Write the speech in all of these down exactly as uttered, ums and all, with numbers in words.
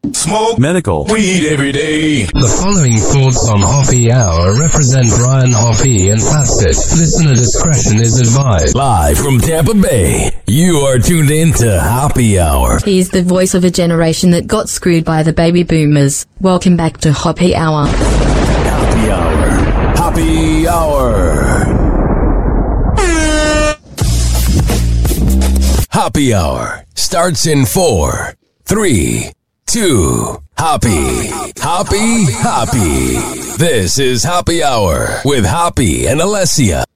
Smoke medical weed every day. The following thoughts on Hoppy Hour represent Brian Hoppy and Facet. Listener discretion is advised. Live from Tampa Bay, you are tuned in to Hoppy Hour. He's the voice of a generation that got screwed by the baby boomers. Welcome back to Hoppy Hour. Hoppy Hour. Hoppy Hour. Hoppy Hour starts in four, three, two, Hoppy, Hoppy, Hoppy. This is Hoppy Hour with Hoppy and Alessia.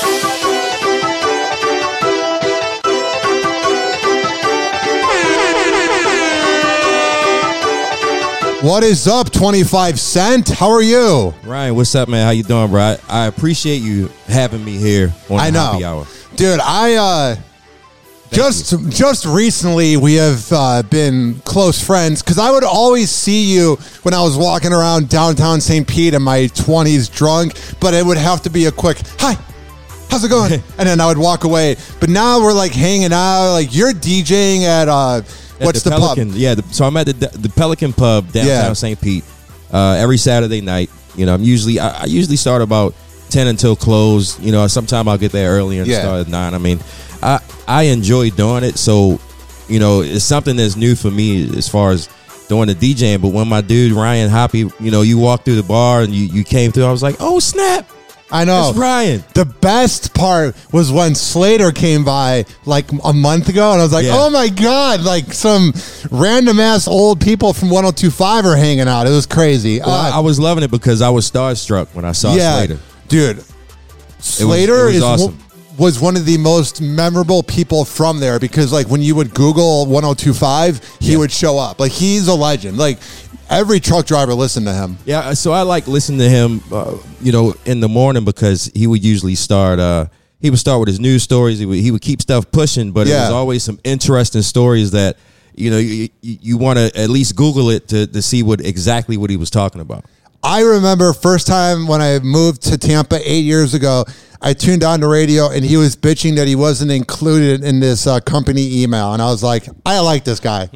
What is up, twenty-five cent? How are you? Ryan, what's up, man? How you doing, bro? I, I appreciate you having me here on I the know. Hoppy Hour. Dude, I, uh... Just you. just recently, we have uh, been close friends because I would always see you when I was walking around downtown Saint Pete in my twenties drunk, but it would have to be a quick, hi, how's it going? And then I would walk away. But now we're like hanging out, like you're DJing at, uh, what's the, the, Pelican, pub? Yeah, the, so I'm at the, the Pelican Pub downtown Yeah. Saint Pete uh, every Saturday night. You know, I'm usually, I, I usually start about ten until close. You know, sometime I'll get there early and Yeah. start at nine. I mean, I I enjoy doing it, so you know it's something that's new for me as far as doing the DJing. But when my dude Ryan Hoppy, you know, you walked through the bar and you, you came through, I was like, oh snap, I know. it's Ryan. The best part was when Slater came by like a month ago, and I was like, Yeah. oh my God, like some random ass old people from one oh two point five are hanging out. It was crazy. Well, Uh, I, I was loving it because I was starstruck when I saw yeah, Slater. dude. Slater it was is awesome. one- was one of the most memorable people from there because, like, when you would Google one oh two point five, he Yeah. would show up. Like, he's a legend. Like, every truck driver listened to him. Yeah, so I like listening to him, uh, you know, in the morning because he would usually start. Uh, he would start with his news stories. He would, he would keep stuff pushing, but it Yeah. was always some interesting stories that you know you you, you want to at least Google it to to see what exactly what he was talking about. I remember first time when I moved to Tampa eight years ago, I tuned on the radio and he was bitching that he wasn't included in this uh, company email. And I was like, I like this guy.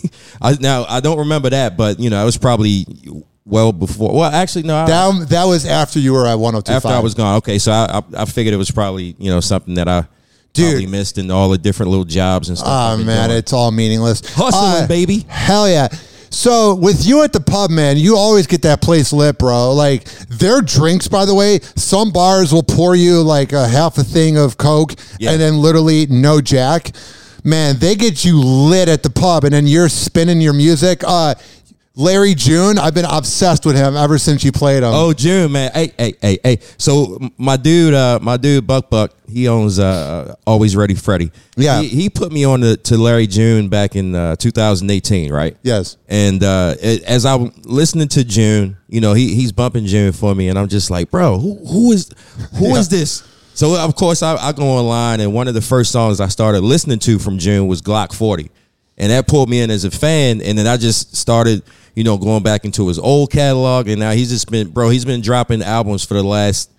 I, now I don't remember that, but you know, it was probably well before. Well, actually, no. I, That, that was after you were at one oh two point five. after I was gone. Okay, so I, I I figured it was probably you know something that I Dude. probably missed in all the different little jobs and stuff. Oh, I've been man, doing. it's all meaningless. Hustling, Uh, baby. Hell yeah. So with you at the pub, man, you always get that place lit, bro. Like their drinks, by the way, some bars will pour you like a half a thing of Coke Yeah. and then literally no Jack. Man, they get you lit at the pub and then you're spinning your music. Uh, Larry June, I've been obsessed with him ever since you played him. Oh, June, man. Hey, hey, hey, hey. So my dude, uh, my dude, Buck Buck, he owns uh, Always Ready Freddy. Yeah. He, he put me on to, to Larry June back in uh, two thousand eighteen, right? Yes. And uh, it, as I'm listening to June, you know, he he's bumping June for me, and I'm just like, bro, who who is who Yeah. is this? So of course I, I go online, and one of the first songs I started listening to from June was Glock forty, and that pulled me in as a fan, and then I just started, you know, going back into his old catalog, and now he's just been, bro, he's been dropping albums for the last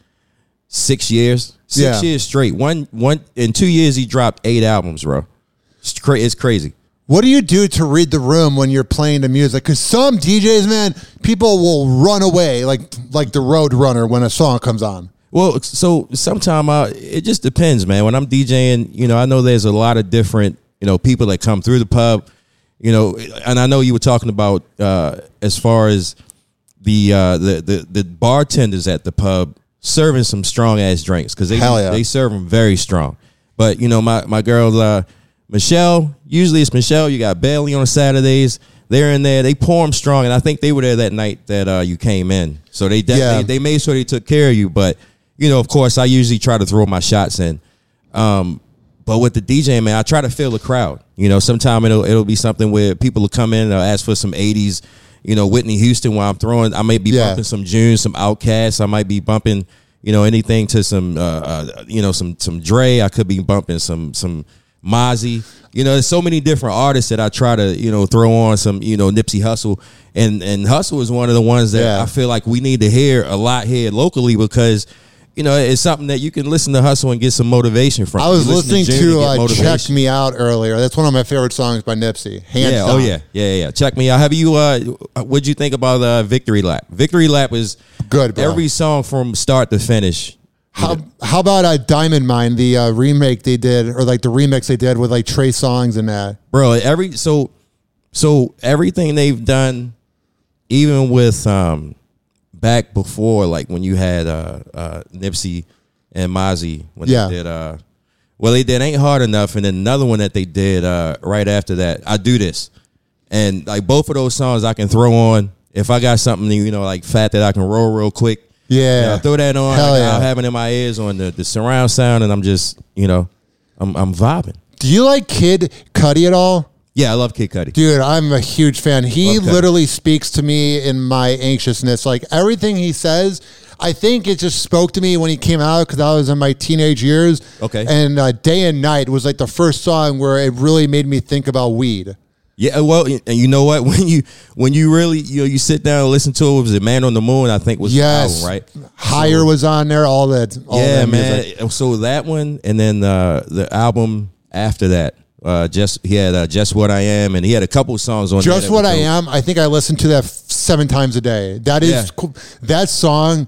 six years, six Yeah. years straight. One, one in two years, he dropped eight albums, bro. It's, cra- it's crazy. What do you do to read the room when you're playing the music? Because some D Js, man, people will run away like like the Road Runner when a song comes on. Well, so sometime I, it just depends, man. When I'm DJing, you know, I know there's a lot of different, you know, people that come through the pub, you know, and I know you were talking about uh, as far as the, uh, the the the bartenders at the pub serving some strong ass drinks because they Hell yeah. they serve them very strong. But you know, my my girl uh, Michelle, usually it's Michelle. You got Bailey on Saturdays. They're in there. They pour them strong, and I think they were there that night that uh, you came in. So they de- Yeah. they they made sure they took care of you. But you know, of course, I usually try to throw my shots in. Um, but with the DJing, man, I try to feel the crowd. You know, sometime it'll it'll be something where people will come in and they'll ask for some eighties. You know, Whitney Houston. While I'm throwing, I may be Yeah. bumping some June, some Outkast. I might be bumping, you know, anything to some, uh, uh, you know, some some Dre. I could be bumping some some Mozzie. You know, there's so many different artists that I try to, you know, throw on some, you know, Nipsey Hussle. And and Hussle is one of the ones that Yeah. I feel like we need to hear a lot here locally because, you know, it's something that you can listen to Hustle and get some motivation from. I was You listen listening June to, get uh, motivation. Check Me Out earlier. That's one of my favorite songs by Nipsey. Hands Yeah, down. oh yeah, yeah, yeah. Check Me Out. Have you? Uh, what'd you think about uh, Victory Lap? Victory Lap is Good, bro. every song from start to finish. How how about uh, Diamond Mine, the uh, remake they did, or like the remix they did with like Trey Songz and that? Bro, every so so everything they've done, even with um back before, like when you had uh uh Nipsey and Mozzie when Yeah. they did uh well they did Ain't Hard Enough, and then another one that they did uh right after that, I Do This. And like both of those songs I can throw on if I got something, you know, like fat that I can roll real quick. Yeah. You know, I throw that on, Hell I, yeah. I'll have it in my ears on the, the surround sound, and I'm just, you know, I'm I'm vibing. Do you like Kid Cudi at all? Yeah, I love Kid Cudi. Dude, I'm a huge fan. He Love Cudi. literally speaks to me in my anxiousness. Like everything he says, I think it just spoke to me when he came out because I was in my teenage years. Okay. And uh, Day and Night was like the first song where it really made me think about weed. Yeah, well, and you know what? When you when you really you know you sit down and listen to it, was it Man on the Moon? I think was Yes. the album, right? Higher So- was on there, all that. All yeah, that man. music. So that one, and then uh, the album after that, uh, just he had uh, Just What I Am, and he had a couple songs on. there Just that What were I dope. Am, I think I listened to that f- seven times a day. That is Yeah. cool. That song.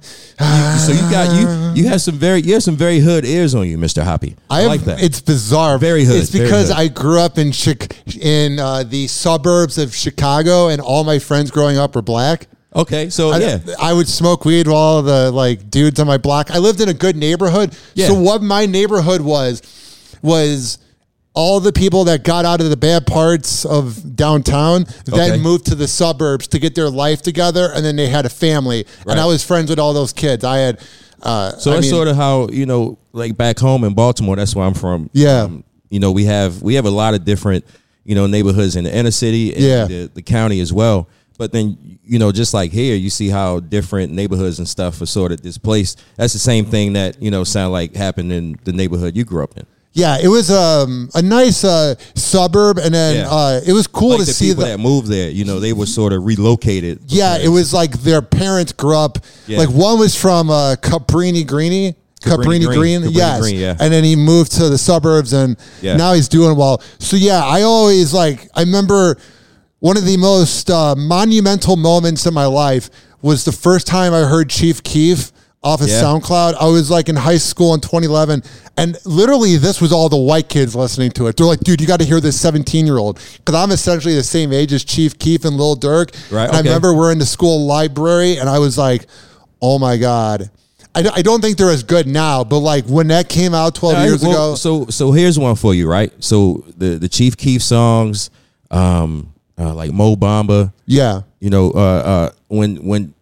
So you got you you have some very you have some very hood ears on you, Mister Hoppy. I, I have, like that. It's bizarre. Very hood, It's very because hood. I grew up in Chic- in uh, the suburbs of Chicago, and all my friends growing up were black. Okay, so I, yeah, I would smoke weed with all the like dudes on my block. I lived in a good neighborhood. Yeah. So what my neighborhood was was all the people that got out of the bad parts of downtown then Okay. moved to the suburbs to get their life together, and then they had a family. Right. And I was friends with all those kids. I had. Uh, So I that's mean, sort of how, you know, like back home in Baltimore, that's where I'm from. Yeah. Um, you know, we have we have a lot of different, you know, neighborhoods in the inner city and Yeah. the, the county as well. But then, you know, just like here, you see how different neighborhoods and stuff are sort of displaced. That's the same thing that, you know, sound like happened in the neighborhood you grew up in. Yeah, it was um, a nice uh, suburb, and then Yeah. uh, it was cool Like to the see people the. that moved there, you know, they were sort of relocated. Yeah, it was like their parents grew up. Yeah. Like one was from uh, Caprini Greeny. Caprini Caprini Green. Green, Caprini yes. Green, yeah. And then he moved to the suburbs, and Yeah. now he's doing well. So yeah, I always like. I remember one of the most uh, monumental moments in my life was the first time I heard Chief Keef off of Yeah. SoundCloud. I was like in high school in twenty eleven, and literally this was all the white kids listening to it. They're like, dude, you got to hear this seventeen year old, because I'm essentially the same age as Chief Keef and Lil Durk. Right, And I okay. remember we're in the school library, and I was like, oh my God. I, I don't think they're as good now, but like when that came out twelve All right, years well, ago. So so here's one for you, right? So the the Chief Keef songs, um, uh, like Mo Bamba, Yeah. you know, uh, uh, when when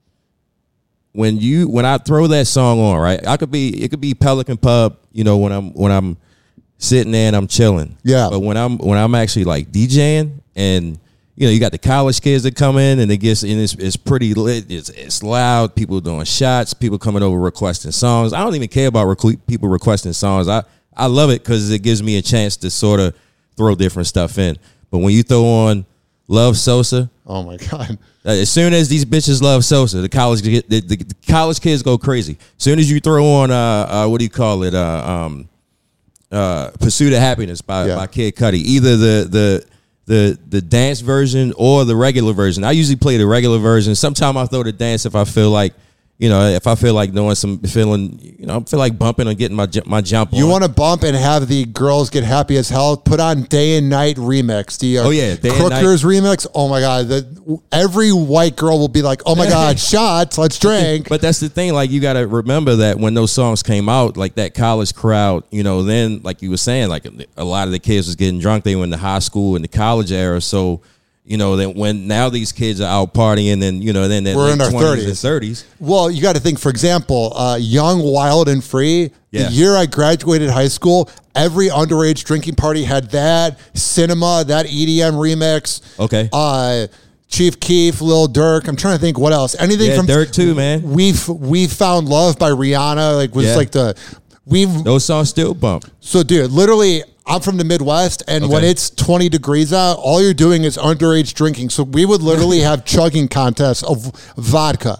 when you when I throw that song on, right? I could be it could be Pelican Pub, you know, when I'm when I'm sitting there and I'm chilling. Yeah. But when I'm when I'm actually like DJing, and you know, you got the college kids that come in, and it gets and it's it's pretty lit. It's it's loud. People doing shots. People coming over requesting songs. I don't even care about requ- people requesting songs. I I love it because it gives me a chance to sort of throw different stuff in. But when you throw on Love Sosa, Oh my God. uh, as soon as these bitches love Sosa, the college the, the, the college kids go crazy. As soon as you throw on uh, uh what do you call it uh um uh Pursuit of Happiness by, Yeah. by Kid Cudi, either the the the the dance version or the regular version. I usually play the regular version. Sometimes I throw the dance if I feel like, you know, if I feel like doing some feeling, you know, I feel like bumping or getting my ju- my jump on. You want to bump and have the girls get happy as hell? Put on Day and Night remix. The uh, Oh, yeah, Day and Crookers remix. Oh my God. The, every white girl will be like, oh my God, shots, let's drink. But that's the thing, like you got to remember that when those songs came out, like that college crowd, you know, then like you were saying, like a lot of the kids was getting drunk. They were in the high school and the college era. So, you know, then when now these kids are out partying, and you know, then they're We're in our twenties and thirties. thirties. Well, you got to think, for example, uh, Young, Wild, and Free. Yeah. The year I graduated high school, every underage drinking party had that. Cinema, that E D M remix. Okay. Uh, Chief Keef, Lil Durk. I'm trying to think what else. Anything Yeah, from Dirk too, man. We've We Found Love by Rihanna. Like was Yeah. like the we've. Those songs still bump. So, dude, literally, I'm from the Midwest, and when Okay. it's twenty degrees out, all you're doing is underage drinking. So we would literally have chugging contests of vodka,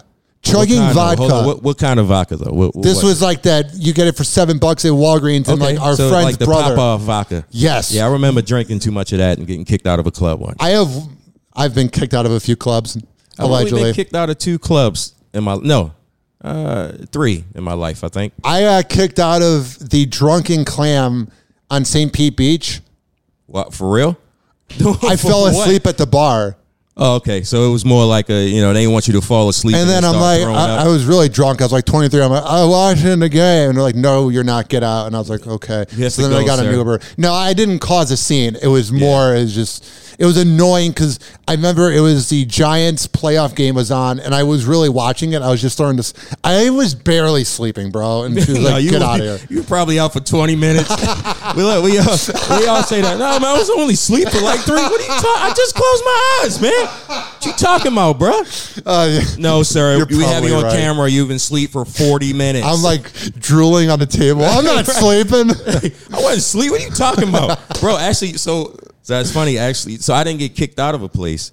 chugging What kind of- vodka. hold on, what, what kind of vodka though? What, This what? was like that. You get it for seven bucks at Walgreens, and like our so friend's like the brother. pop-off vodka. Yes. Yeah, I remember drinking too much of that and getting kicked out of a club once. I have. I've been kicked out of a few clubs. I've only Allegedly, been kicked out of two clubs in my no, uh, three in my life. I think. I got kicked out of the Drunken Clam on Saint Pete Beach. What, for real? I fell What? asleep at the bar. Oh, okay. So it was more like a, you know, they didn't want you to fall asleep. And then I'm start like, throwing I, up. I was really drunk. I was like twenty-three. I'm like, I'm watching the game. And they're like, no, you're not. Get out. And I was like, okay. You have So to then I go, got an sir. Uber. No, I didn't cause a scene. It was more, it was just, it was annoying because I remember it was the Giants playoff game was on and I was really watching it. I was just starting to, s- I was barely sleeping, bro. And she was No, like, you get were- out of here. You were probably out for twenty minutes. we, look, we, all, we all say that. No, man, I was only asleep for like three. What are you talking? I just closed my eyes, man. What you talking about, bro? Uh, yeah. No, sir. You're We have you on probably right. camera. You've been asleep for forty minutes. I'm like drooling on the table. I'm not sleeping. I wasn't asleep. What are you talking about, bro? Actually, so, so that's funny. Actually, so I didn't get kicked out of a place,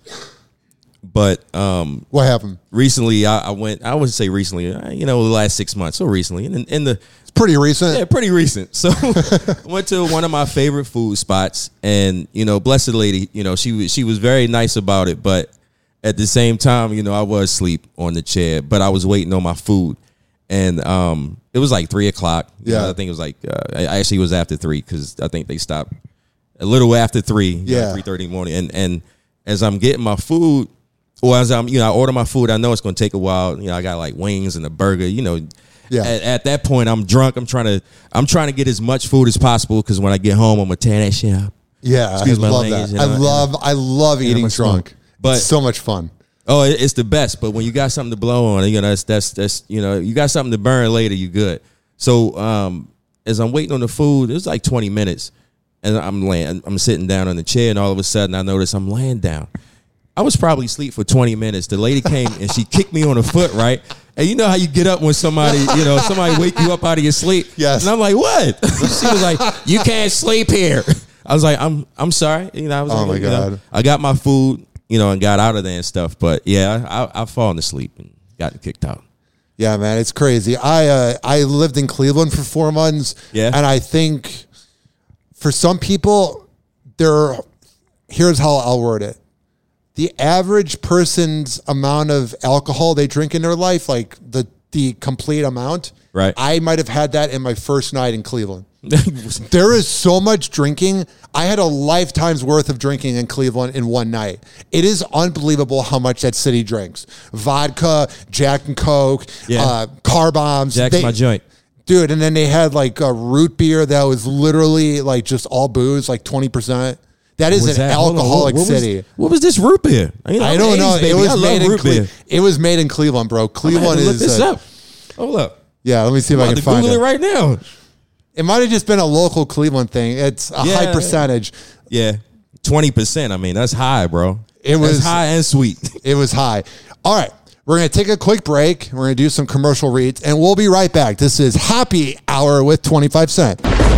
but um, What happened? recently I, I went. I wouldn't say recently. uh, You know, the last six months. So recently, in, in the It's pretty recent. yeah, pretty recent. So I went to one of my favorite food spots, and you know, blessed lady, you know, she was she was very nice about it, but at the same time, you know, I was asleep on the chair, but I was waiting on my food, and um, it was like three o'clock. You Yeah. know, I think it was like uh, I actually it was after three because I think they stopped a little after three. Yeah. three thirty in the morning, and and as I'm getting my food, or as I'm you know I order my food, I know it's going to take a while. You know, I got like wings and a burger. You know. Yeah. At, at that point, I'm drunk. I'm trying to. I'm trying to get as much food as possible because when I get home, I'm gonna tear that shit up. Yeah, Excuse I my love language, that. you I know, love, I love eating I'm a drunk. smoke. But- it's so much fun. Oh, it- it's the best. But when you got something to blow on, you know that's that's that's you know you got something to burn later. You good. So um, as I'm waiting on the food, it was like twenty minutes, and I'm laying. I'm sitting down on the chair, and all of a sudden I notice I'm laying down. I was probably asleep for twenty minutes. The lady came and she kicked me on the foot, right? And you know how you get up when somebody, you know, somebody wake you up out of your sleep. Yes. And I'm like, what? She was like, you can't sleep here. I was like, I'm I'm sorry. You know, I was Oh like, my you know, God. I got my food, you know, and got out of there and stuff. But yeah, I, I've fallen asleep and gotten kicked out. Yeah, man, it's crazy. I uh, I lived in Cleveland for four months. Yeah. and I think for some people, there. Here's how I'll word it: the average person's amount of alcohol they drink in their life, like the the complete amount. Right. I might have had that in my first night in Cleveland. There is so much drinking. I had a lifetime's worth of drinking in Cleveland in one night. It is unbelievable how much that city drinks. Vodka, Jack and Coke, Yeah. uh, car bombs. Jack's They- my joint. Dude, and then they had like a root beer that was literally like just all booze, like twenty percent. That is Was an that- hold on, alcoholic what, what was- city. what was this root beer? You know, I I'm don't know. eighties baby. It was I love made in root beer. Cle- It was made in Cleveland, bro. I'm gonna have Cleveland to look is. this uh, up. Hold up. Yeah, let me see if I'm I about can to find Google it. it right now. It might have just been a local Cleveland thing. It's a Yeah. high percentage. Yeah, twenty percent. I mean, that's high, bro. It was- that's high and sweet. It was high. All right. We're going to take a quick break. We're going to do some commercial reads, and we'll be right back. This is Happy Hour with twenty-five cent.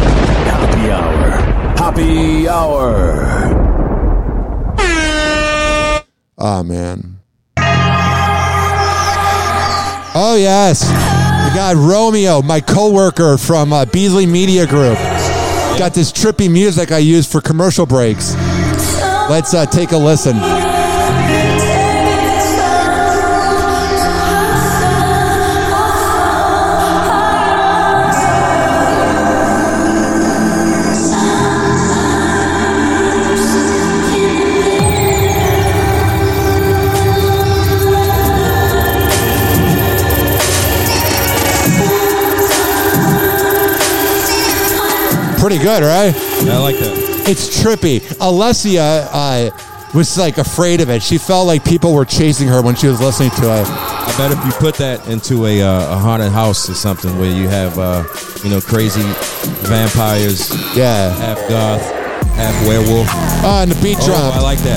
Happy Hour. Happy Hour. Oh, man. Oh, yes. We got Romeo, my coworker from uh, Beasley Media Group. Got this trippy music I use for commercial breaks. Let's uh, take a listen. Pretty good, right? I like that. It's trippy. Alessia uh, was like afraid of it. She felt like people were chasing her when she was listening to it. I bet if you put that into a, uh, a haunted house or something where you have, uh, you know, crazy vampires, Yeah. half goth, half werewolf. Oh, and the beat Oh, drop. I like that.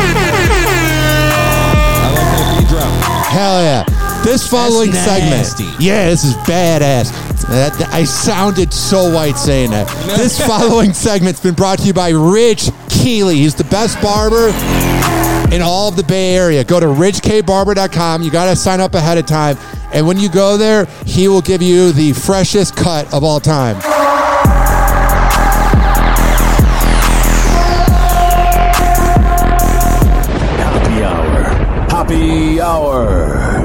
I like that beat drop. Hell yeah. This following That's segment. nasty. Yeah, this is badass. That- that- I sounded so white saying that. This following segment's been brought to you by Rich Keeley. He's the best barber in all of the Bay Area. Go to ridge k barber dot com. You got to sign up ahead of time. And when you go there, he will give you the freshest cut of all time. Happy Hour. Happy Hour.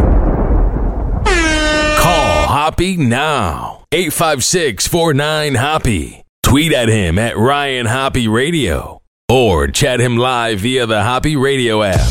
Call Hoppy now. eight five six, four nine, Hoppy. Tweet at him at Ryan Hoppy Radio. Or chat him live via the Hoppy Radio app.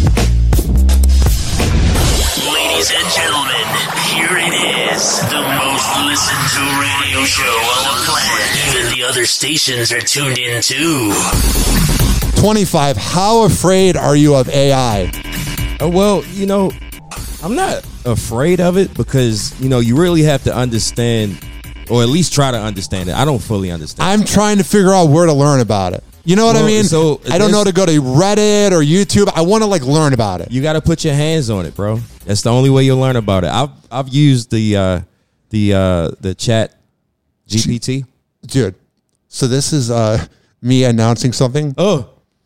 Ladies and gentlemen, here it is. The most listened to radio show on the planet. Even the other stations are tuned in too. twenty-five. How afraid are you of A I? Oh, well, you know, I'm not afraid of it because, you know, you really have to understand, or at least try to understand it. I don't fully understand. I'm trying to figure out where to learn about it. You know what Well, I mean? so I don't know to go to Reddit or YouTube. I want to like learn about it. You got to put your hands on it, bro. That's the only way you'll learn about it. I've I've used the uh, the uh, the chat G P T. Dude, so this is uh, me announcing something. Oh,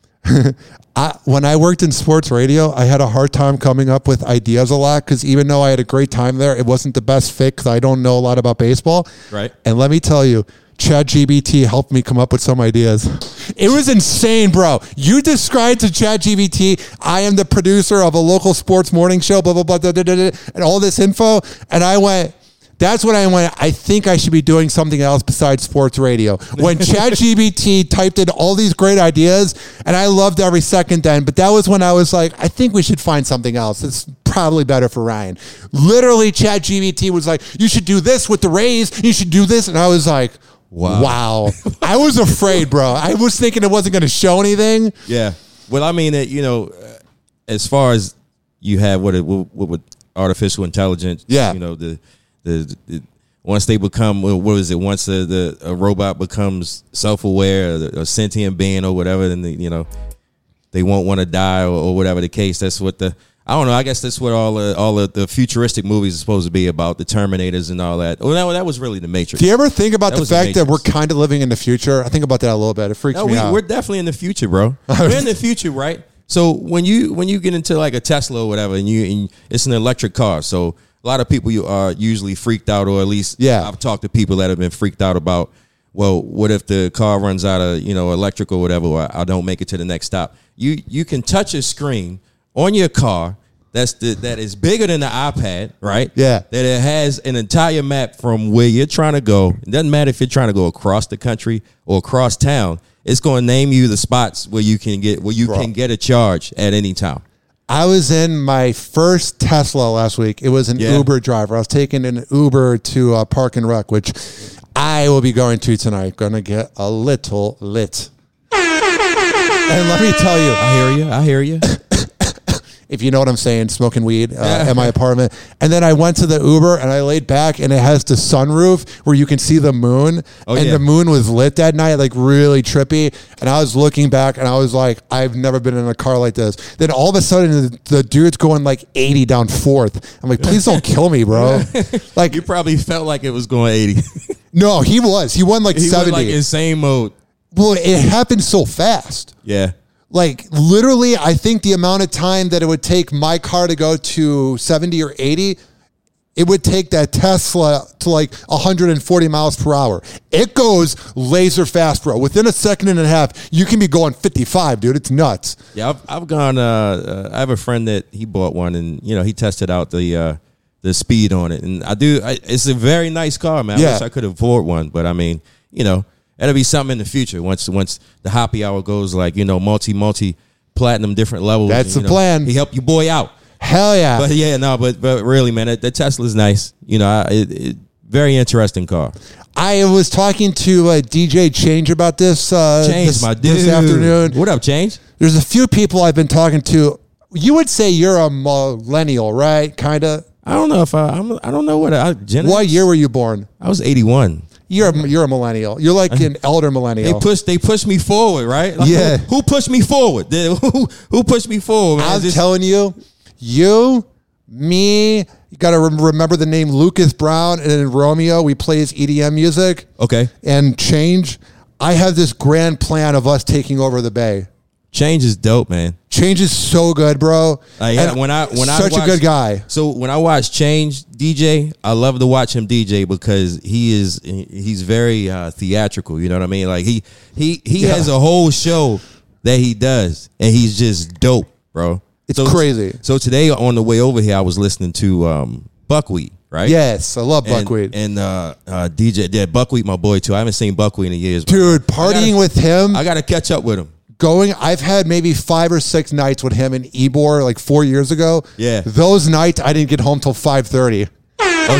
I, when I worked in sports radio, I had a hard time coming up with ideas a lot because even though I had a great time there, it wasn't the best fit because I don't know a lot about baseball. Right. And let me tell you, ChatGPT helped me come up with some ideas. It was insane, bro. You described to ChatGPT, I am the producer of a local sports morning show, blah, blah, blah, da, da, da, da, and all this info. And I went, that's when I went, I think I should be doing something else besides sports radio. When ChatGPT typed in all these great ideas, and I loved every second then, but that was when I was like, I think we should find something else. It's probably better for Ryan. Literally, ChatGPT was like, you should do this with the Rays. You should do this. And I was like, wow. wow. I was afraid, bro. I was thinking it wasn't going to show anything. yeah. Well, I mean, it, you know, as far as you have what it what, what artificial intelligence, Yeah. you know, the the, the once they become what is it? Once the, the a robot becomes self-aware, or a sentient being, or whatever, then the, you know, they won't want to die, or, or whatever the case. That's what the I don't know. I guess that's what all the, all of the futuristic movies are supposed to be about, the Terminators and all that. Well, that, that was really the Matrix. Do you ever think about That the was the fact that we're Matrix. kind of living in the future? I think about that a little bit. It freaks No, me we, out. we're definitely in the future, bro. We're in the future, right? So when you when you get into like a Tesla or whatever, and you and it's an electric car, so a lot of people you are usually freaked out, or at least Yeah. I've talked to people that have been freaked out about, well, what if the car runs out of, you know, electric or whatever, or I don't make it to the next stop? You you can touch a screen on your car that's the, that is bigger than the iPad, right? Yeah. That it has an entire map from where you're trying to go. It doesn't matter if you're trying to go across the country or across town. It's going to name you the spots where you can get where you Bro. can get a charge at any time. I was in my first Tesla last week. It was an Yeah. Uber driver. I was taking an Uber to uh, Park and Rec, which I will be going to tonight. Going to get a little lit. And let me tell you, I hear you. I hear you. if you know what I'm saying, smoking weed uh, at my apartment. And then I went to the Uber and I laid back and it has the sunroof where you can see the moon. Oh, and yeah. the moon was lit that night, like really trippy. And I was looking back and I was like, I've never been in a car like this. Then all of a sudden the, the dude's going like eighty down fourth. I'm like, please don't kill me, bro. Like, You probably felt like it was going eighty. no, he was. He won like He seventy. was like insane mode. Well, it happened so fast. Yeah. Like literally, I think the amount of time that it would take my car to go to seventy or eighty, it would take that Tesla to like one hundred forty miles per hour. It goes laser fast, bro. Within a second and a half, you can be going fifty-five, dude. It's nuts. Yeah, I've, I've gone. Uh, uh, I have a friend that he bought one, and you know he tested out the uh, the speed on it, and I do. I, it's a very nice car, man. I Yeah. wish I could afford one, but I mean, you know, that'll be something in the future once once the happy hour goes like you know multi multi platinum different levels. That's and, the you know, plan. He helped your boy out, Hell yeah. but yeah, no, but but really, man, that, that Tesla's nice. You know, I, it, it, very interesting car. I was talking to uh, D J Change about this, uh, Change, this, my dude. this afternoon. What up, Change? There's a few people I've been talking to. You would say you're a millennial, right? Kind of. I don't know if I. I'm, I don't know what. I, Gen What X? year were you born? I was eighty-one. You're a, you're a millennial. You're like an elder They millennial. pushed. They pushed me forward, right? Like, Yeah. Who, who pushed me forward? Did- Who, who pushed me forward? Man? I'm Just- telling you, you, me, you got to rem- remember the name Lucas Brown, and in Romeo, we play his E D M music okay. and Change. I have this grand plan of us taking over the Bay. Change is dope, man. Change is so good, bro. Like, And when I when I such watch, a good guy. So when I watch Change D J, I love to watch him D J because he is he's very uh, theatrical. You know what I mean? Like he he he Yeah. has a whole show that he does, and he's just dope, bro. It's so, crazy. So today on the way over here, I was listening to um, Buckwheat. Right? Yes, I love And- Buckwheat. And, uh, uh, D J, yeah, Buckwheat, my boy, too. I haven't seen Buckwheat in years. Dude, partying gotta- with him, I got to catch up with him. going, I've had maybe five or six nights with him in Ybor like four years ago. Yeah. Those nights, I didn't get home till five thirty. Oh,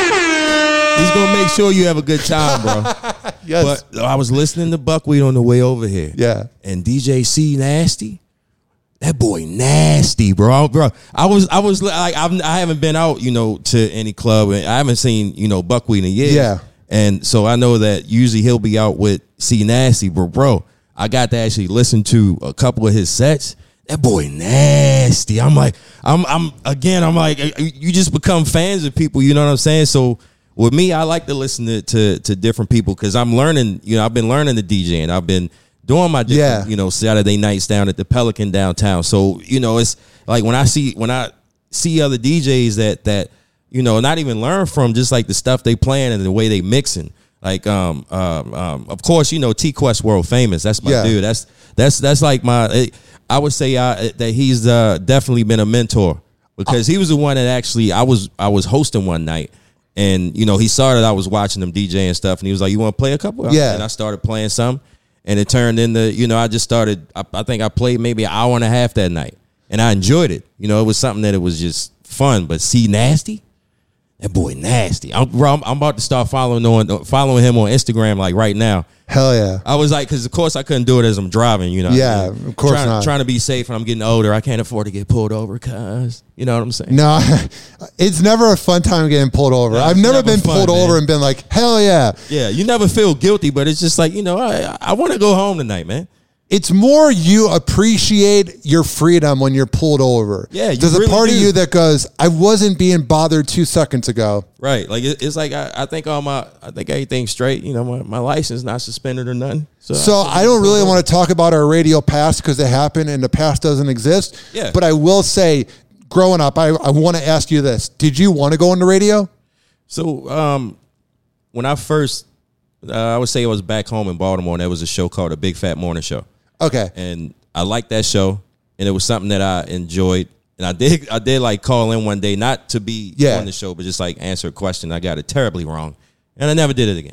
he- he's going to make sure you have a good time, bro. Yes. But I was listening to Buckwheat on the way over here. Yeah. And D J C Nasty, that boy nasty, bro. Bro, I was, I was like, I've, I haven't been out, you know, to any club, and I haven't seen, you know, Buckwheat in years. Yeah. And so I know that usually he'll be out with C Nasty, bro. Bro, I got to actually listen to a couple of his sets. That boy nasty. I'm like, I'm, I'm again, I'm like, you just become fans of people. You know what I'm saying? So with me, I like to listen to to, to different people because I'm learning. You know, I've been learning the D J, and I've been doing my different, Yeah. you know, Saturday nights down at the Pelican downtown. So, you know, it's like when I see when I see other D Js that that, you know, not even learn from, just like the stuff they playing and the way they mixing. Like um um, um of course, you know, T-Quest World Famous. That's my Yeah. dude. That's that's that's like my I would say I, that he's uh, definitely been a mentor because he was the one that actually I was I was hosting one night. And, you know, he saw that I was watching him D J and stuff, and he was like, you want to play a couple? Yeah. And I started playing some. And it turned into, you know, I just started, I, I think I played maybe an hour and a half that night. And I enjoyed it. You know, it was something that it was just fun. But see, Nasty? That boy nasty. I'm, bro, I'm, I'm about to start following on following him on Instagram like right now. Hell yeah. I was like, because of course I couldn't do it as I'm driving, you know. Yeah, of course trying, not. Trying to be safe, and I'm getting older. I can't afford to get pulled over, cuz, you know what I'm saying? No, it's never a fun time getting pulled over. No, I've it's never, never been fun, pulled man. over and been like, hell yeah. Yeah, you never feel guilty, but it's just like, you know, I I want to go home tonight, man. It's more you appreciate your freedom when you're pulled over. Yeah, you There's really a part do. of you that goes, I wasn't being bothered two seconds ago. Right, like it, it's like I, I think all my I think everything's straight. You know, my, my license not suspended or nothing. So, So I don't really want to talk about our radio past because it happened and the past doesn't exist. Yeah. But I will say, growing up, I, I want to ask you this. Did you want to go into radio? So um, when I first, uh, I would say I was back home in Baltimore, and there was a show called The Big Fat Morning Show. Okay. And I liked that show, and it was something that I enjoyed. And I did, I did like call in one day, not to be Yeah. on the show, but just like answer a question. I got it terribly wrong, and I never did it again.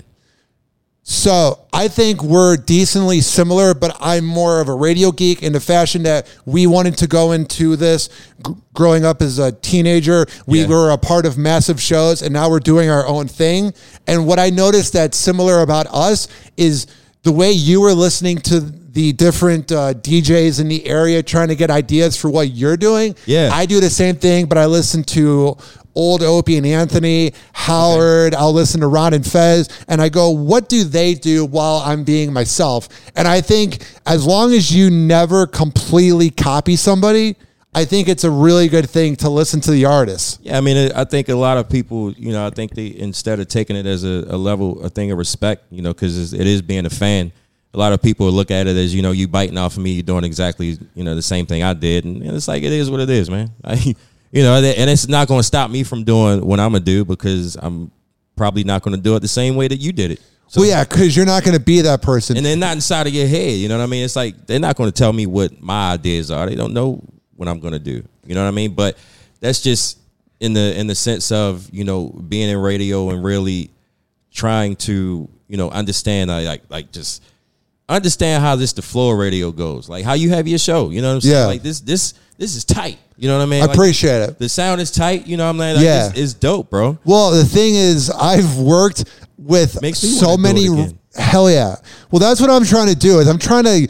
So I think we're decently similar, but I'm more of a radio geek in the fashion that we wanted to go into this g- growing up as a teenager. We Yeah. were a part of massive shows, and now we're doing our own thing. And what I noticed that's similar about us is the way you were listening to the different uh, D Js in the area, trying to get ideas for what you're doing. Yeah. I do the same thing, but I listen to old Opie and Anthony, Howard. I'll listen to Ron and Fez, and I go, what do they do while I'm being myself? And I think as long as you never completely copy somebody, I think it's a really good thing to listen to the artist. Yeah, I mean, I think a lot of people, you know, I think they, instead of taking it as a, a level, a thing of respect, you know, because it is being a fan, a lot of people look at it as, you know, you biting off of me, you're doing exactly, you know, the same thing I did. And it's like, it is what it is, man. I, you know, and it's not going to stop me from doing what I'm going to do because I'm probably not going to do it the same way that you did it. So, Well, yeah, because you're not going to be that person. and they're not inside of your head, you know what I mean? It's like, they're not going to tell me what my ideas are. They don't know what I'm going to do. You know what I mean? But that's just in the in the sense of, you know, being in radio and really trying to, you know, understand, like like, like just understand how this the floor radio goes. Like how you have your show, you know what I'm saying? Yeah. Like this this this is tight. You know what I mean? I Like, appreciate it. the sound is tight, you know what I'm saying? Like, Yeah. it's, it's dope, bro. Well, the thing is, I've worked with Makes me so wanna do many. it again. Hell yeah. Well, that's what I'm trying to do. Is I'm trying to.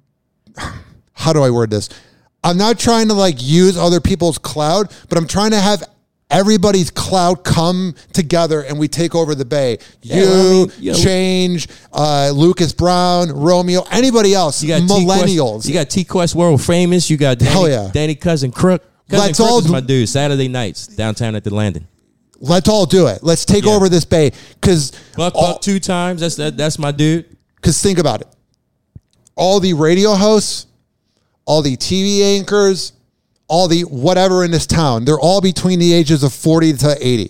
How do I word this? I'm not trying to like use other people's cloud, but I'm trying to have everybody's cloud come together and we take over the Bay. Yeah, you, well, I mean, you know- Change, uh, Lucas Brown, Romeo, anybody else, You got millennials. T-Quest, you got T-Quest World Famous. You got Danny, Hell yeah. Danny Cousin Crook. Cousin Let's Crook all is do- my dude. Saturday nights downtown at the Landing. Let's all do it. Let's take Yeah. over this Bay because Buck Buck two times. That's that, that's my dude. Because think about it. All the radio hosts, all the T V anchors, all the whatever in this town. They're all between the ages of forty to eighty.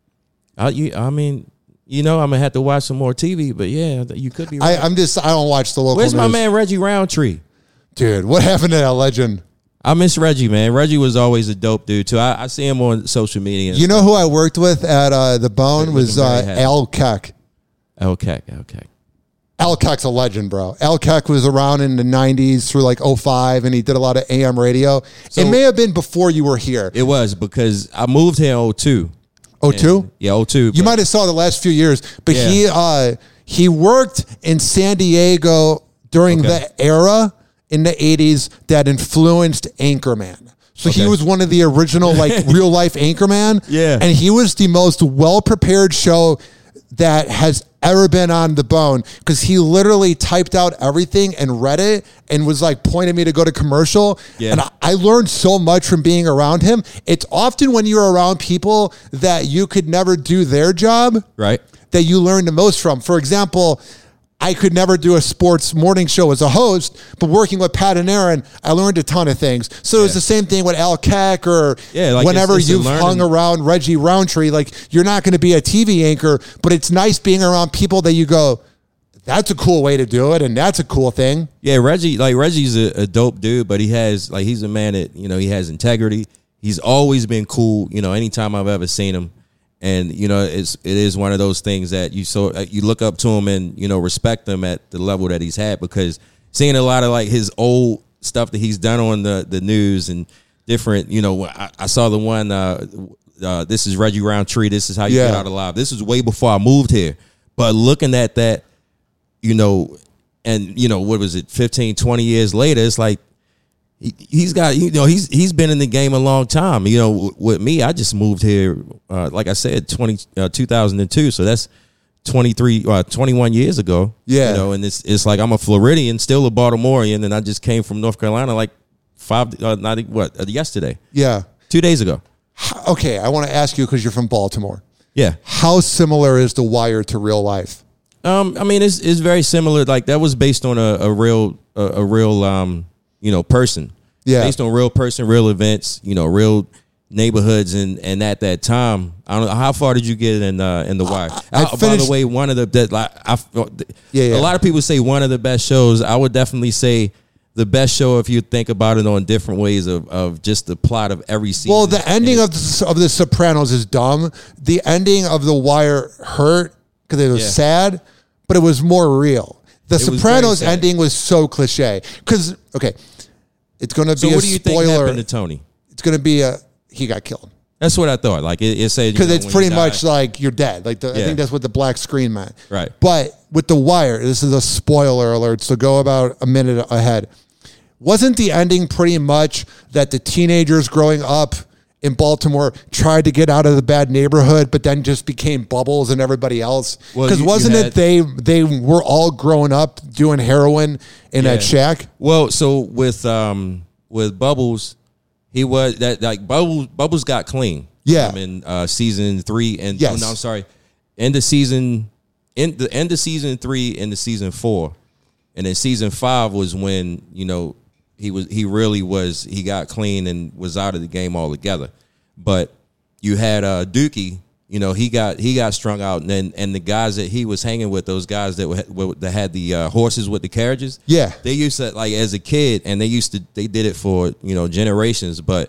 I, you, I mean, you know, I'm gonna have to watch some more T V, but yeah, you could be right. I, I'm just, I don't watch the local Where's news. my man Reggie Roundtree? Dude, what happened to that legend? I miss Reggie, man. Reggie was always a dope dude too. I, I see him on social media. You know who I worked with at uh, the Bone Looking was uh, very happy. Al Keck. Okay, okay. Al Keck's a legend, bro. Al Keck was around in the nineties through like oh five, and he did a lot of A M radio. So- it may have been before you were here. It was because I moved here in oh two. oh two? Yeah, oh two. You might have saw the last few years, but Yeah. he uh, he worked in San Diego during Okay. the era in the eighties that influenced Anchorman. So he Okay. was one of the original like real life Anchorman. Yeah. And he was the most well prepared show that has ever been on the Bone, because he literally typed out everything and read it and was like pointing me to go to commercial. Yeah. And I, I learned so much from being around him. It's often when you're around people that you could never do their job Right. that you learn the most from. For example, I could never do a sports morning show as a host, but working with Pat and Aaron, I learned a ton of things. So it was Yeah. the same thing with Al Keck or Yeah, like whenever it's- it's a you've learning- hung around Reggie Roundtree. Like, you're not going to be a T V anchor, but it's nice being around people that you go, that's a cool way to do it, and that's a cool thing. Yeah, Reggie, like Reggie's a, a dope dude, but he has like he's a man that, you know, he has integrity. He's always been cool, you know, anytime I've ever seen him. And, you know, it's it is one of those things that you so you look up to him and, you know, respect him at the level that he's had, because seeing a lot of like his old stuff that he's done on the, the news and different, you know, I, I saw the one, uh, uh, this is Reggie Roundtree, this is how you Yeah. get out alive. This is way before I moved here. But looking at that, you know, and, you know, what was it, fifteen, twenty years later, it's like, he, he's got, you know, he's he's been in the game a long time. You know, w- with me, I just moved here, uh, like I said, twenty, uh, two thousand two. So that's twenty-three, uh, twenty-one years ago. Yeah. You know, and it's it's like I'm a Floridian, still a Baltimorean, and I just came from North Carolina like five, uh, not what, uh, yesterday, Yeah. two days ago. Okay, I want to ask you, because you're from Baltimore. Yeah. How similar is The Wire to real life? Um, I mean, it's it's very similar. Like that was based on a, a real a, a real um you know person. Yeah. Based on real person, real events. You know, real neighborhoods, and and at that time, I don't know how far did you get in uh, in The Wire. I Uh, by finished- the way, one of the that like I Yeah, yeah. a lot of people say one of the best shows. I would definitely say the best show if you think about it on different ways of, of just the plot of every season. Well, the ending And of the, of the Sopranos is dumb. The ending of The Wire hurt because it was Yeah. sad, but it was more real. The was very Sopranos sad. ending was so cliche. Because okay, it's going to So be a what do you think spoiler. happened to Tony? It's going to be a he got killed That's what I thought. Like it, it said because you know, it's when pretty he much died. like you're dead. Like the, I Yeah. think that's what the black screen meant. Right. But with The Wire, this is a spoiler alert. So go about a minute ahead. Wasn't the ending pretty much that the teenagers growing up in Baltimore tried to get out of the bad neighborhood, but then just became Bubbles and everybody else? Well, Because you- you wasn't had- it they they were all growing up doing heroin in that Yeah. shack? Well, so with um with Bubbles, he was that like Bubbles Bubbles got clean. Yeah. Um, in uh, season three and Yes. oh, no, I'm sorry, end of season in the end of season three and the season four, and then season five was when you know he was he really was he got clean and was out of the game altogether. But you had uh, Dookie. You know, he got he got strung out, and then and the guys that he was hanging with, those guys that were, that had the uh, horses with the carriages, Yeah. they used to like as a kid, and they used to they did it for you know generations. But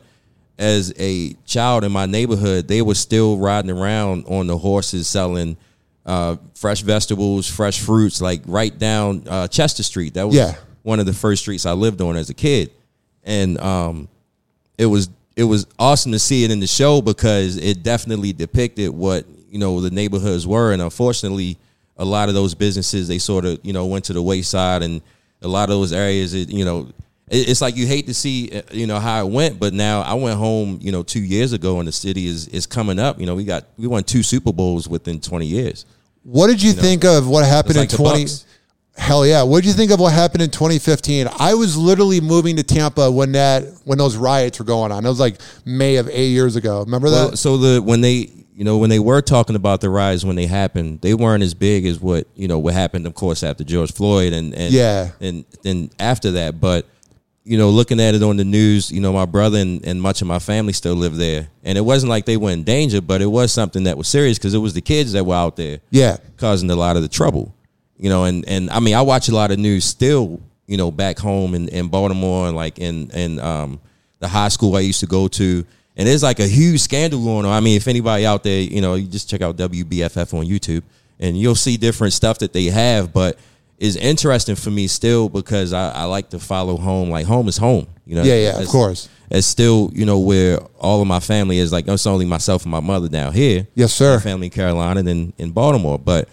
as a child in my neighborhood, they were still riding around on the horses selling uh, fresh vegetables, fresh fruits, like right down uh, Chester Street. That was Yeah. one of the first streets I lived on as a kid, and um, it was. It was awesome to see it in the show because it definitely depicted what, you know, the neighborhoods were. And unfortunately, a lot of those businesses, they sort of, you know, went to the wayside, and a lot of those areas, it, you know, it, it's like you hate to see, you know, how it went. But now I went home, you know, two years ago, and the city is, is coming up. You know, we got, we won two Super Bowls within twenty years. What did you, know, think of what happened it's like in the twenty? Bucks. Hell yeah! What did you think of what happened in twenty fifteen? I was literally moving to Tampa when that when those riots were going on. It was like May of eight years ago. Remember that? Well, so the when they you know when they were talking about the riots when they happened, they weren't as big as what you know what happened, of course, after George Floyd and and Yeah. and then after that. But you know, looking at it on the news, you know, my brother and, and much of my family still live there. And it wasn't like they were in danger, but it was something that was serious because it was the kids that were out there yeah. causing a lot of the trouble. You know, and, and I mean, I watch a lot of news still, you know, back home in, in Baltimore and like in, in um, the high school I used to go to. And there's like a huge scandal going on. I mean, if anybody out there, you know, you just check out W B F F on YouTube and you'll see different stuff that they have, but is interesting for me still because I, I like to follow home. Like home is home, you know. Yeah, yeah, it's, of course. It's still, you know, where all of my family is. Like it's only myself and my mother down here. Yes, sir. My family in Carolina and in, in Baltimore. But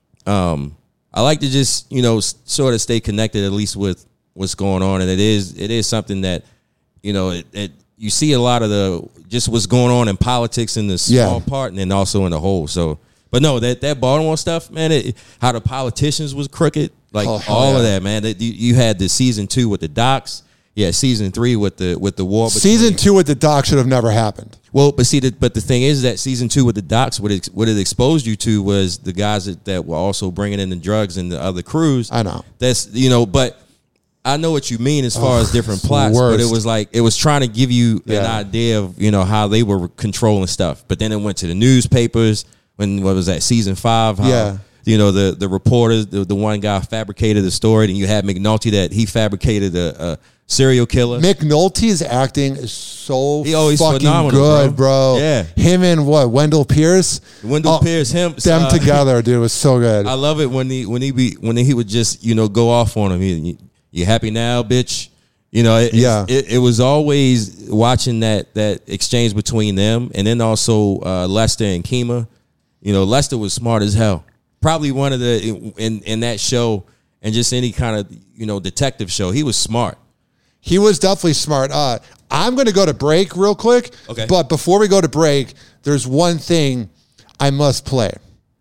um, I like to just, you know, s- sort of stay connected at least with what's going on. And it is it is something that, you know, it, it you see a lot of the just what's going on in politics in the small Yeah. part and then also in the whole. So. But no, that, that Baltimore stuff, man, it, how the politicians was crooked, like Oh, all yeah. of that, man. That you, you had the season two with the docs, yeah, season three with the with the war. Between, Season two with the doc should have never happened. Well, but see, the, but the thing is that season two with the docs, what it, what it exposed you to was the guys that, that were also bringing in the drugs and the other crews. I know. That's you know, but I know what you mean as far Oh, as different it's the plots. But it worst. was like it was trying to give you an Yeah. idea of you know how they were controlling stuff. But then it went to the newspapers. When what was that season five? How, Yeah. you know the the reporters, the, the one guy fabricated the story, and you had McNulty that he fabricated a, a serial killer. McNulty's acting is so He always fucking phenomenal, good, bro. bro. Yeah. Him and what? Wendell Pierce? Wendell Oh, Pierce, him, Them uh, together, dude, was so good. I love it when he when he be when he would just you know go off on him. He, you happy now, bitch? You know, it, Yeah. It, it was always watching that that exchange between them, and then also uh, Lester and Kima. You know, Lester was smart as hell. Probably one of the in in that show and just any kind of you know detective show. He was smart. He was definitely smart. Uh, I'm going to go to break real quick. Okay. But before we go to break, there's one thing I must play.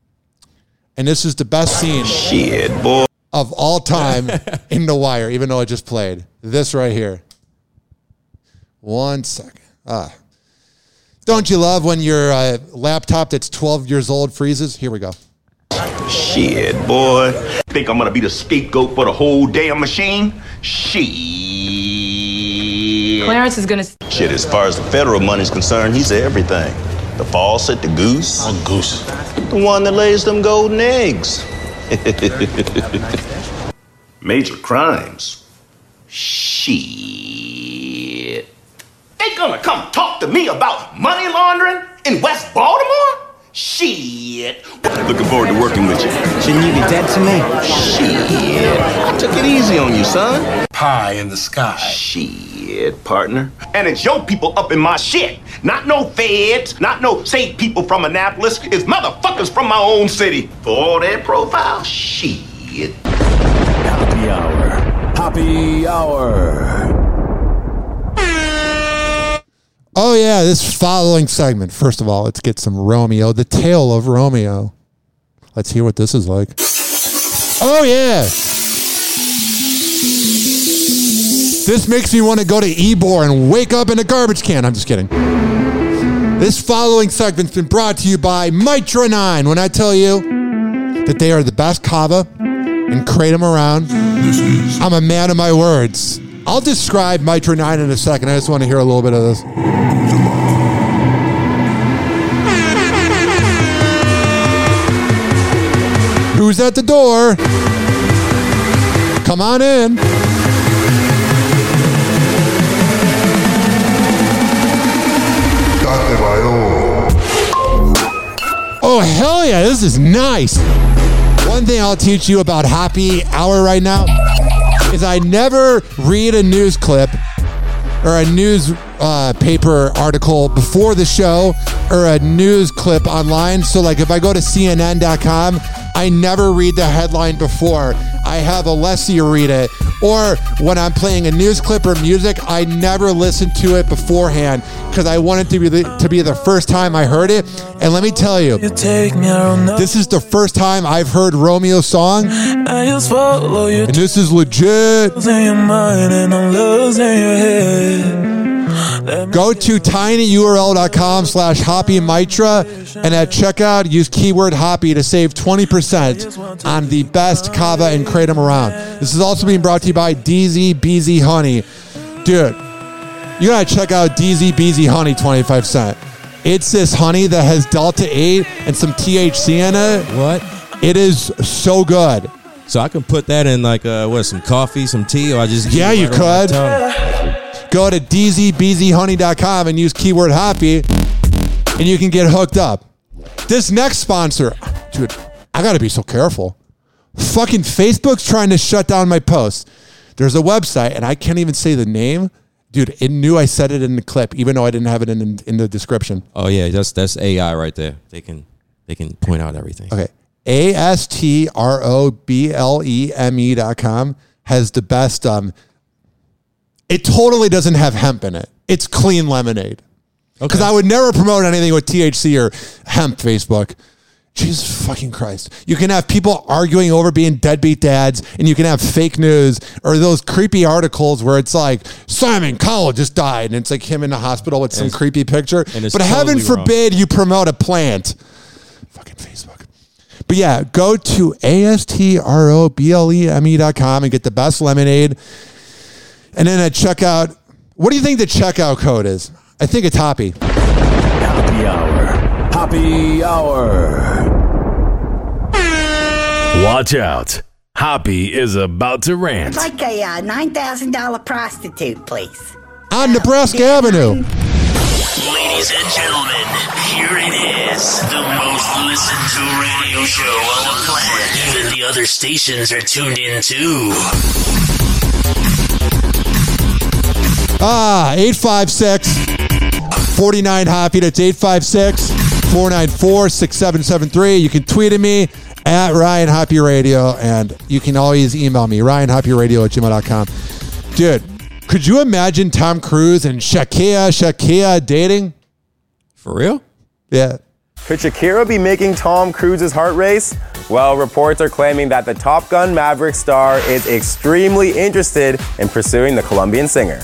And this is the best scene Shit, boy. of all time in The Wire, even though I just played. This right here. One second. Ah. Don't you love when your uh, laptop that's twelve years old freezes? Here we go. Shit, boy. Think I'm gonna be the scapegoat for the whole damn machine? Shit. Clarence is gonna. Shit, as far as the federal money's concerned, he's everything. The faucet, the goose. Oh, goose. The one that lays them golden eggs. Major crimes. Shit. They gonna come talk to me about money laundering in West Baltimore? Shit. Looking forward to working with you. Shouldn't you be dead to me? Shit. I took it easy on you, son. Pie in the sky. Shit, partner. And it's your people up in my shit. Not no feds, not no safe people from Annapolis. It's motherfuckers from my own city. For all that profile, shit. Happy Hour. Happy Hour. Oh, yeah, this following segment. First of all, let's get some Romeo, the tale of Romeo. Let's hear what this is like. Oh, yeah. This makes me want to go to Ybor and wake up in a garbage can. I'm just kidding. This following segment's been brought to you by Mitra nine. When I tell you that they are the best kava and crate them around, I'm a man of my words. I'll describe Mitra nine in a second. I just want to hear a little bit of this. Who's at the door? Come on in. Oh, hell yeah. This is nice. One thing I'll teach you about Happy Hour right now is I never read a news clip or a news uh, paper article before the show or a news clip online. So like if I go to C N N dot com, I never read the headline before. I have Alessia read it. Or when I'm playing a news clip or music, I never listen to it beforehand because I want it to be the, to be the first time I heard it. And let me tell you, this is the first time I've heard Romeo's song. And this is legit. Go to tinyurl.com slash Hoppy Mitra and at checkout use keyword Hoppy to save twenty percent on the best kava and kratom around. This is also being brought to you by D Z B Z Honey. Dude, you gotta check out D Z B Z Honey twenty-five cent. It's this honey that has Delta eight and some T H C in it. What? It is so good. So I can put that in like uh, what, some coffee, some tea, or I just Yeah, you could. Go to D Z B Z honey dot com and use keyword Hoppy, and you can get hooked up. This next sponsor, dude, I gotta be so careful. Fucking Facebook's trying to shut down my posts. There's a website, and I can't even say the name. Dude, it knew I said it in the clip, even though I didn't have it in, in, in the description. Oh yeah, that's that's A I right there. They can they can point out everything. Okay. A S T R O B L E M E dot com has the best, um, it totally doesn't have hemp in it. It's clean lemonade. Because Okay. I would never promote anything with T H C or hemp, Facebook. Jesus fucking Christ. You can have people arguing over being deadbeat dads, and you can have fake news or those creepy articles where it's like, Simon Cowell just died, and it's like him in the hospital with some it's- creepy picture. and it's But heaven totally wrong. forbid you promote a plant. Fucking Facebook. But yeah, go to A S T R O B L E M E dot com and get the best lemonade. And then at checkout, what do you think the checkout code is? I think it's Hoppy. Happy Hour. Happy Hour. Watch out. Hoppy is about to rant. Like a uh, nine thousand dollars prostitute, please. On Nebraska Avenue. Ladies and gentlemen, here it is. The most listened to radio show on the planet. Even the other stations are tuned in too. Ah, eight five six, four nine Hoppy. That's eight five six, four nine four, six seven seven three. You can tweet at me at Ryan Hoppy Radio, and you can always email me, ryan hoppy radio at gmail dot com. Dude, could you imagine Tom Cruise and Shakira, Shakira dating? For real? Yeah. Could Shakira be making Tom Cruise's heart race? Well, reports are claiming that the Top Gun Maverick star is extremely interested in pursuing the Colombian singer.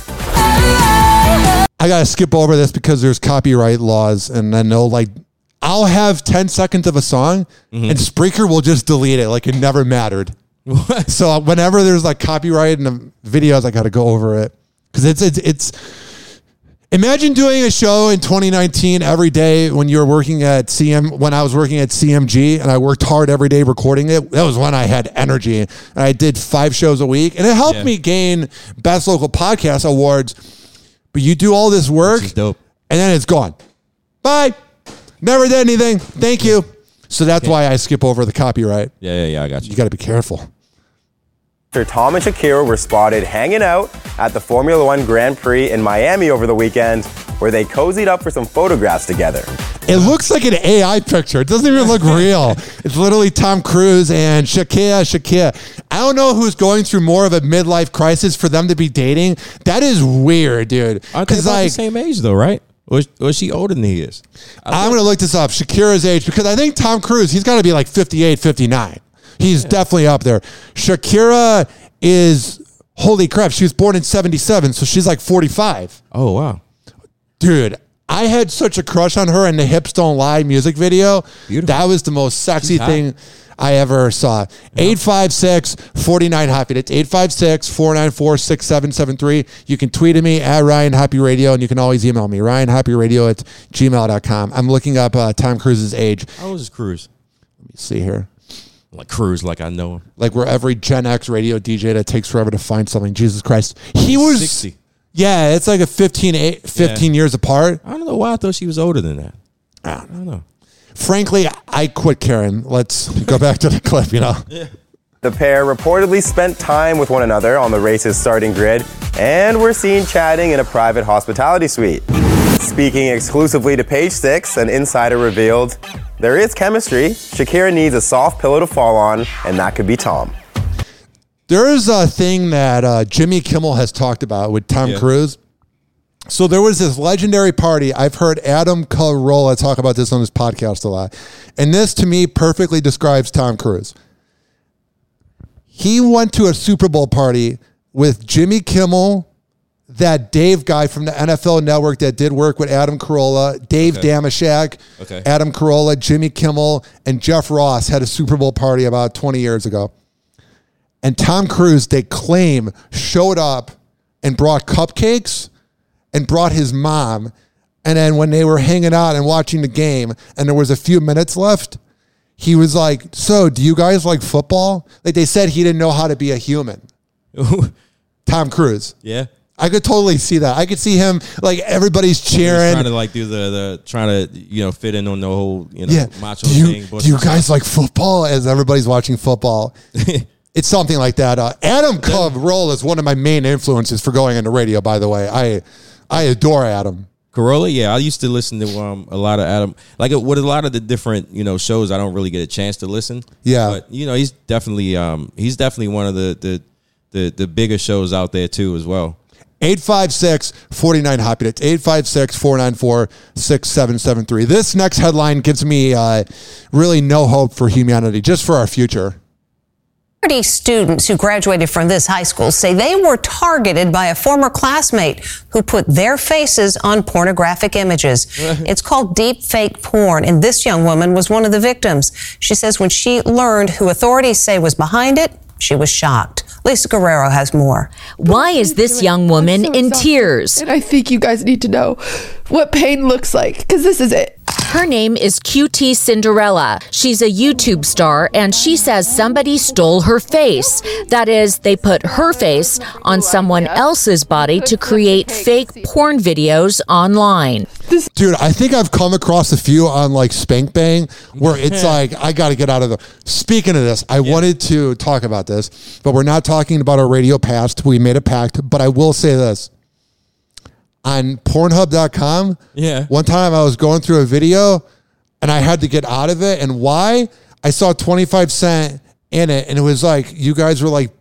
I gotta skip over this because there's copyright laws, and then they'll like, I'll have ten seconds of a song, Mm-hmm. and Spreaker will just delete it like it never mattered. What? So whenever there's like copyright in the videos, I gotta go over it because it's it's it's. Imagine doing a show in twenty nineteen every day when you were working at C M. When I was working at C M G, and I worked hard every day recording it. That was when I had energy, and I did five shows a week, and it helped Yeah. me gain Best Local Podcast awards. But you do all this work, Which is dope. and then it's gone. Bye. Never did anything. Thank you. So that's why I skip over the copyright. Yeah, yeah, yeah. I got you. You got to be careful. After Tom and Shakira were spotted hanging out at the Formula One Grand Prix in Miami over the weekend, where they cozied up for some photographs together. It looks like an A I picture. It doesn't even look real. It's literally Tom Cruise and Shakira, Shakira. I don't know who's going through more of a midlife crisis for them to be dating. That is weird, dude. Aren't they Because about like, the same age though, right? Or is, or is she older than he is? I I'm going to look this up. Shakira's age, because I think Tom Cruise, he's got to be like fifty-eight, fifty-nine. He's yeah. definitely up there. Shakira is, holy crap, she was born in seventy-seven, so she's like forty-five. Oh, wow. Dude, I had such a crush on her in the Hips Don't Lie music video. Beautiful. That was the most sexy thing I ever saw. eight five six, four nine Hoppy. That's eight five six, four nine four, six seven seven three. You can tweet at me at Ryan Hoppy Radio, and you can always email me, ryan hoppy radio at gmail dot com. I'm looking up uh, Tom Cruise's age. How old is Cruise? Let me see here. Like Cruise, like I know him. Like we're every Gen X radio D J that takes forever to find something. Jesus Christ. He was... sixty. Yeah, it's like a fifteen, eight, fifteen Yeah. years apart. I don't know why I thought she was older than that. I I don't know. Frankly, I quit caring. Let's go back to the clip, you know. The pair reportedly spent time with one another on the race's starting grid, and were seen chatting in a private hospitality suite. Speaking exclusively to Page Six, an insider revealed, there is chemistry. Shakira needs a soft pillow to fall on, and that could be Tom. There is a thing that uh, Jimmy Kimmel has talked about with Tom Yeah. Cruise. So there was this legendary party. I've heard Adam Carolla talk about this on his podcast a lot. And this, to me, perfectly describes Tom Cruise. He went to a Super Bowl party with Jimmy Kimmel, that Dave guy from the N F L Network that did work with Adam Carolla, Dave Okay. Damashek, Okay. Adam Carolla, Jimmy Kimmel, and Jeff Ross had a Super Bowl party about twenty years ago. And Tom Cruise, they claim, showed up and brought cupcakes and brought his mom. And then when they were hanging out and watching the game and there was a few minutes left, he was like, so do you guys like football? Like they said he didn't know how to be a human. Tom Cruise. Yeah. I could totally see that. I could see him, like, everybody's cheering. Trying to, like, do the, the, trying to, you know, fit in on the whole, you know, yeah. macho do you, thing. Do you guys like football as everybody's watching football? It's something like that. Uh, Adam Carolla is one of my main influences for going into radio, by the way. I I adore Adam. Carolla, yeah. I used to listen to um, a lot of Adam. Like, with a lot of the different, you know, shows, I don't really get a chance to listen. Yeah. But, you know, he's definitely, um, he's definitely one of the, the, the, the bigger shows out there, too, as well. eight five six, four nine, HOPPY. That's eight five six, four nine four, six seven seven three. This next headline gives me uh, really no hope for humanity, just for our future. thirty students who graduated from this high school say they were targeted by a former classmate who put their faces on pornographic images. It's called deep fake porn, and this young woman was one of the victims. She says when she learned who authorities say was behind it, she was shocked. Lisa Guerrero has more. Why is this young woman so in tears? And I think you guys need to know what pain looks like, because this is it. Her name is Q T Cinderella. She's a YouTube star, and she says somebody stole her face. That is, they put her face on someone else's body to create fake porn videos online. Dude, I think I've come across a few on like Spank Bang where it's like, I got to get out of the... Speaking of this, I yeah. wanted to talk about this, but we're not talking about our radio past. We made a pact, but I will say this. On Pornhub dot com, yeah. one time I was going through a video and I had to get out of it. And why? I saw twenty-five cent in it, and it was like, you guys were like,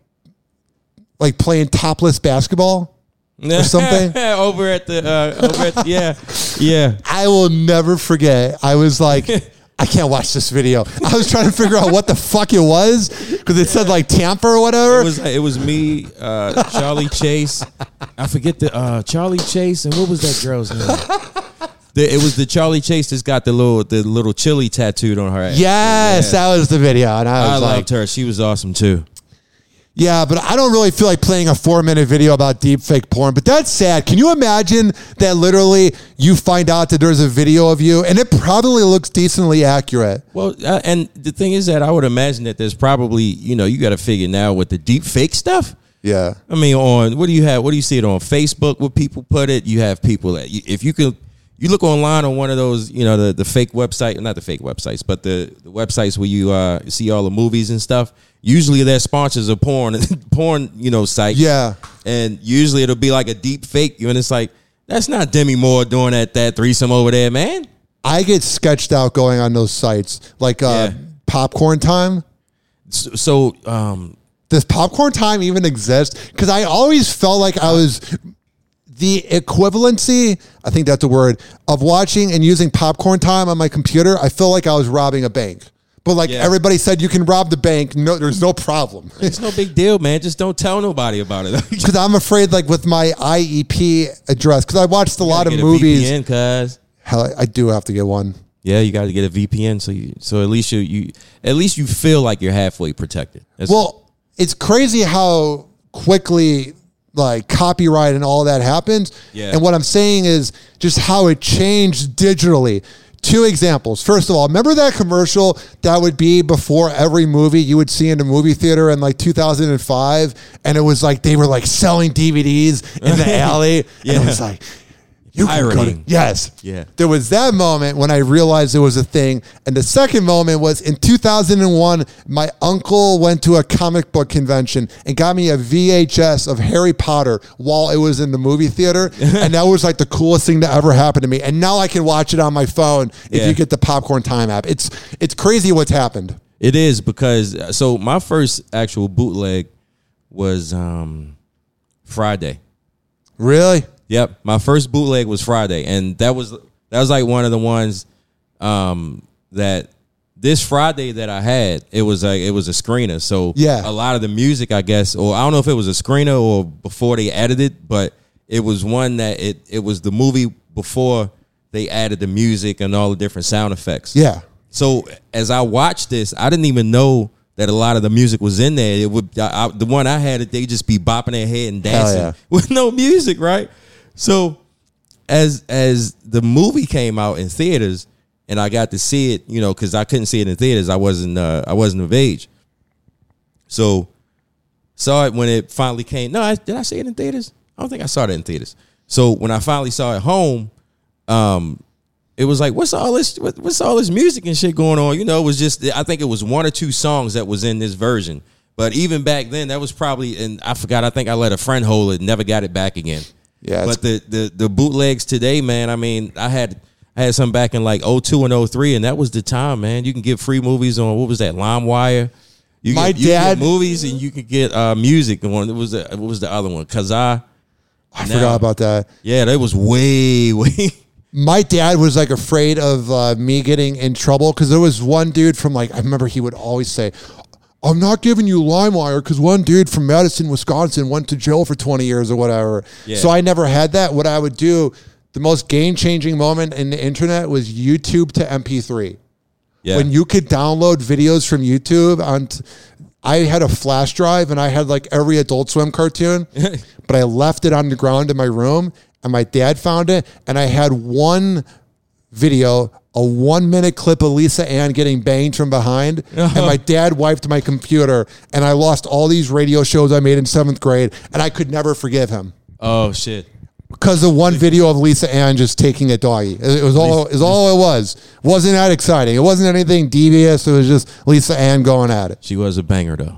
like playing topless basketball or something. over at the, uh, over at, yeah, yeah. I will never forget. I was like, I can't watch this video. I was trying to figure out what the fuck it was because it said like Tampa or whatever. It was it was me, uh, Charlie Chase. I forget the uh, Charlie Chase and what was that girl's name? The, it was the Charlie Chase that's got the little the little chili tattooed on her ass. Yes, yeah. That was the video, and I was I like, loved her. She was awesome too. Yeah, but I don't really feel like playing a four-minute video about deep fake porn. But that's sad. Can you imagine that literally you find out that there's a video of you, and it probably looks decently accurate? Well, uh, and the thing is that I would imagine that there's probably, you know, you got to figure now with the deep fake stuff. Yeah. I mean, on, what do you have? What do you see it on Facebook where people put it? You have people that, if you can, you look online on one of those, you know, the, the fake website, not the fake websites, but the, the websites where you uh, see all the movies and stuff. Usually they're sponsors of porn, porn, you know, sites. Yeah. And usually it'll be like a deep fake. And it's like, that's not Demi Moore doing that, that threesome over there, man. I get sketched out going on those sites, like uh, yeah. Popcorn Time. So, so um, does Popcorn Time even exist? Because I always felt like I was the equivalency, I think that's a word, of watching and using Popcorn Time on my computer. I feel like I was robbing a bank. But like yeah. everybody said, you can rob the bank. No, there's no problem. It's no big deal, man. Just don't tell nobody about it. Because I'm afraid, like with my I E P address, because I watched a you lot of get movies. A V P N, cuz. Hell, I do have to get one. Yeah, you got to get a V P N, so you, so at least you, you at least you feel like you're halfway protected. That's well, it's crazy how quickly like copyright and all that happens. Yeah. And what I'm saying is just how it changed digitally. Two examples. First of all, remember that commercial that would be before every movie you would see in a movie theater in like two thousand five? And it was like they were like selling D V Ds in the alley. Yeah. And it was like, you can go to, yes. Yeah. There was that moment when I realized it was a thing. And the second moment was in two thousand one, my uncle went to a comic book convention and got me a V H S of Harry Potter while it was in the movie theater. And that was like the coolest thing to ever happen to me. And now I can watch it on my phone if yeah. you get the Popcorn Time app. It's it's crazy what's happened. It is because, so my first actual bootleg was um, Friday. Really? Yep, my first bootleg was Friday, and that was that was like one of the ones um, that this Friday that I had. It was like it was a screener, so yeah. a lot of the music, I guess, or I don't know if it was a screener or before they added it, but it was one that it it was the movie before they added the music and all the different sound effects. Yeah. So as I watched this, I didn't even know that a lot of the music was in there. It would I, I, the one I had, they just be bopping their head and dancing yeah. with no music, right? So as as the movie came out in theaters, and I got to see it, you know, because I couldn't see it in theaters, I wasn't uh, I wasn't of age. So saw it when it finally came. No, I, did I see it in theaters? I don't think I saw it in theaters. So when I finally saw it home, um, it was like, what's all this? What, what's all this music and shit going on? You know, it was just, I think it was one or two songs that was in this version. But even back then, that was probably, and I forgot. I think I let a friend hold it, never got it back again. Yeah. But the the the bootlegs today, man. I mean, I had I had some back in like oh two and oh three, and that was the time, man. You can get free movies on, what was that, LimeWire. You My get, you dad get movies, and you could get uh, music. And one, it was the, what was the other one? Kazaa. I now, forgot about that. Yeah, that was way way. My dad was like afraid of uh, me getting in trouble because there was one dude from like, I remember he would always say, I'm not giving you LimeWire because one dude from Madison, Wisconsin went to jail for twenty years or whatever. Yeah. So I never had that. What I would do, the most game-changing moment in the internet was YouTube to M P three. Yeah. When you could download videos from YouTube on, t- I had a flash drive and I had like every Adult Swim cartoon, but I left it on the ground in my room. And my dad found it, and I had one video, a one-minute clip of Lisa Ann getting banged from behind, uh-huh. and my dad wiped my computer, and I lost all these radio shows I made in seventh grade, and I could never forgive him. Oh, shit. Because of one video of Lisa Ann just taking a doggy. It was all, it was all it was. It wasn't that exciting. It wasn't anything devious. It was just Lisa Ann going at it. She was a banger, though.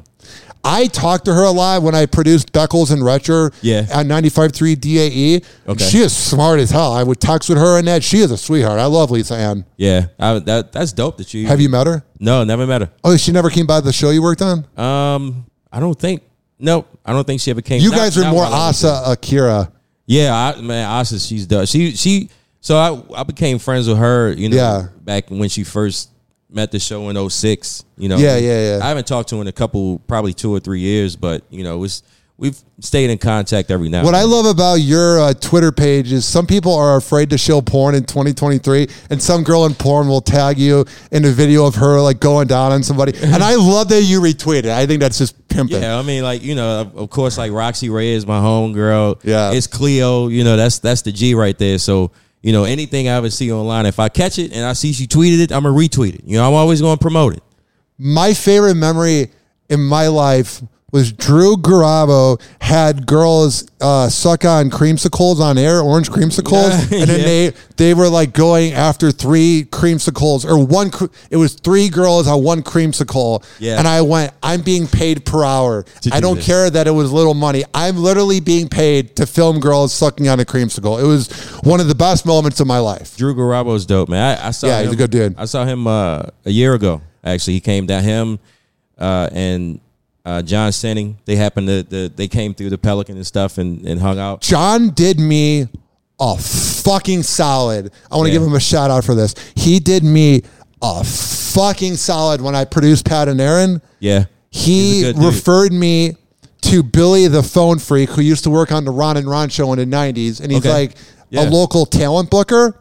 I talked to her a lot when I produced Beckles and Retcher yeah. at ninety-five point three D A E. Okay. She is smart as hell. I would text with her and that. She is a sweetheart. I love Lisa Ann. Yeah, I, that that's dope that you... Have you met her? No, never met her. Oh, she never came by the show you worked on? Um, I don't think... No, I don't think she ever came. You not, guys are more Asa Akira. Yeah, I, man, Asa, she's dope. She, she, so I, I became friends with her, you know, yeah. back when she first... met the show in oh six, you know. Yeah, yeah, yeah. I haven't talked to her in a couple, probably two or three years, but, you know, it's, we've stayed in contact every now and then. What I love about your uh, Twitter page is some people are afraid to show porn in twenty twenty-three, and some girl in porn will tag you in a video of her, like, going down on somebody. And I love that you retweet it. I think that's just pimping. Yeah, I mean, like, you know, of, of course, like, Roxy Ray is my homegirl. Yeah. It's Cleo, you know, that's that's the G right there. So, you know, anything I ever see online, if I catch it and I see she tweeted it, I'm going to retweet it. You know, I'm always going to promote it. My favorite memory in my life was Drew Garabo had girls uh, suck on creamsicles on air, orange creamsicles, yeah, and then yeah. they they were like going after three creamsicles or one. It was three girls on one creamsicle, yeah. and I went, I'm being paid per hour. Do I don't this. care that it was little money. I'm literally being paid to film girls sucking on a creamsicle. It was one of the best moments of my life. Drew Garabo's dope, man. I, I saw yeah, him, he's a good dude. I saw him uh, a year ago. Actually, he came down. Him uh, and. Uh, John Senning, they happened to, the, they came through the Pelican and stuff and, and hung out. John did me a fucking solid. I want to Yeah. give him a shout out for this. He did me a fucking solid when I produced Pat and Aaron. Yeah. He He's a good dude. referred me to Billy the Phone Freak, who used to work on the Ron and Ron show in the nineties. And he's Okay. like Yeah. a local talent booker.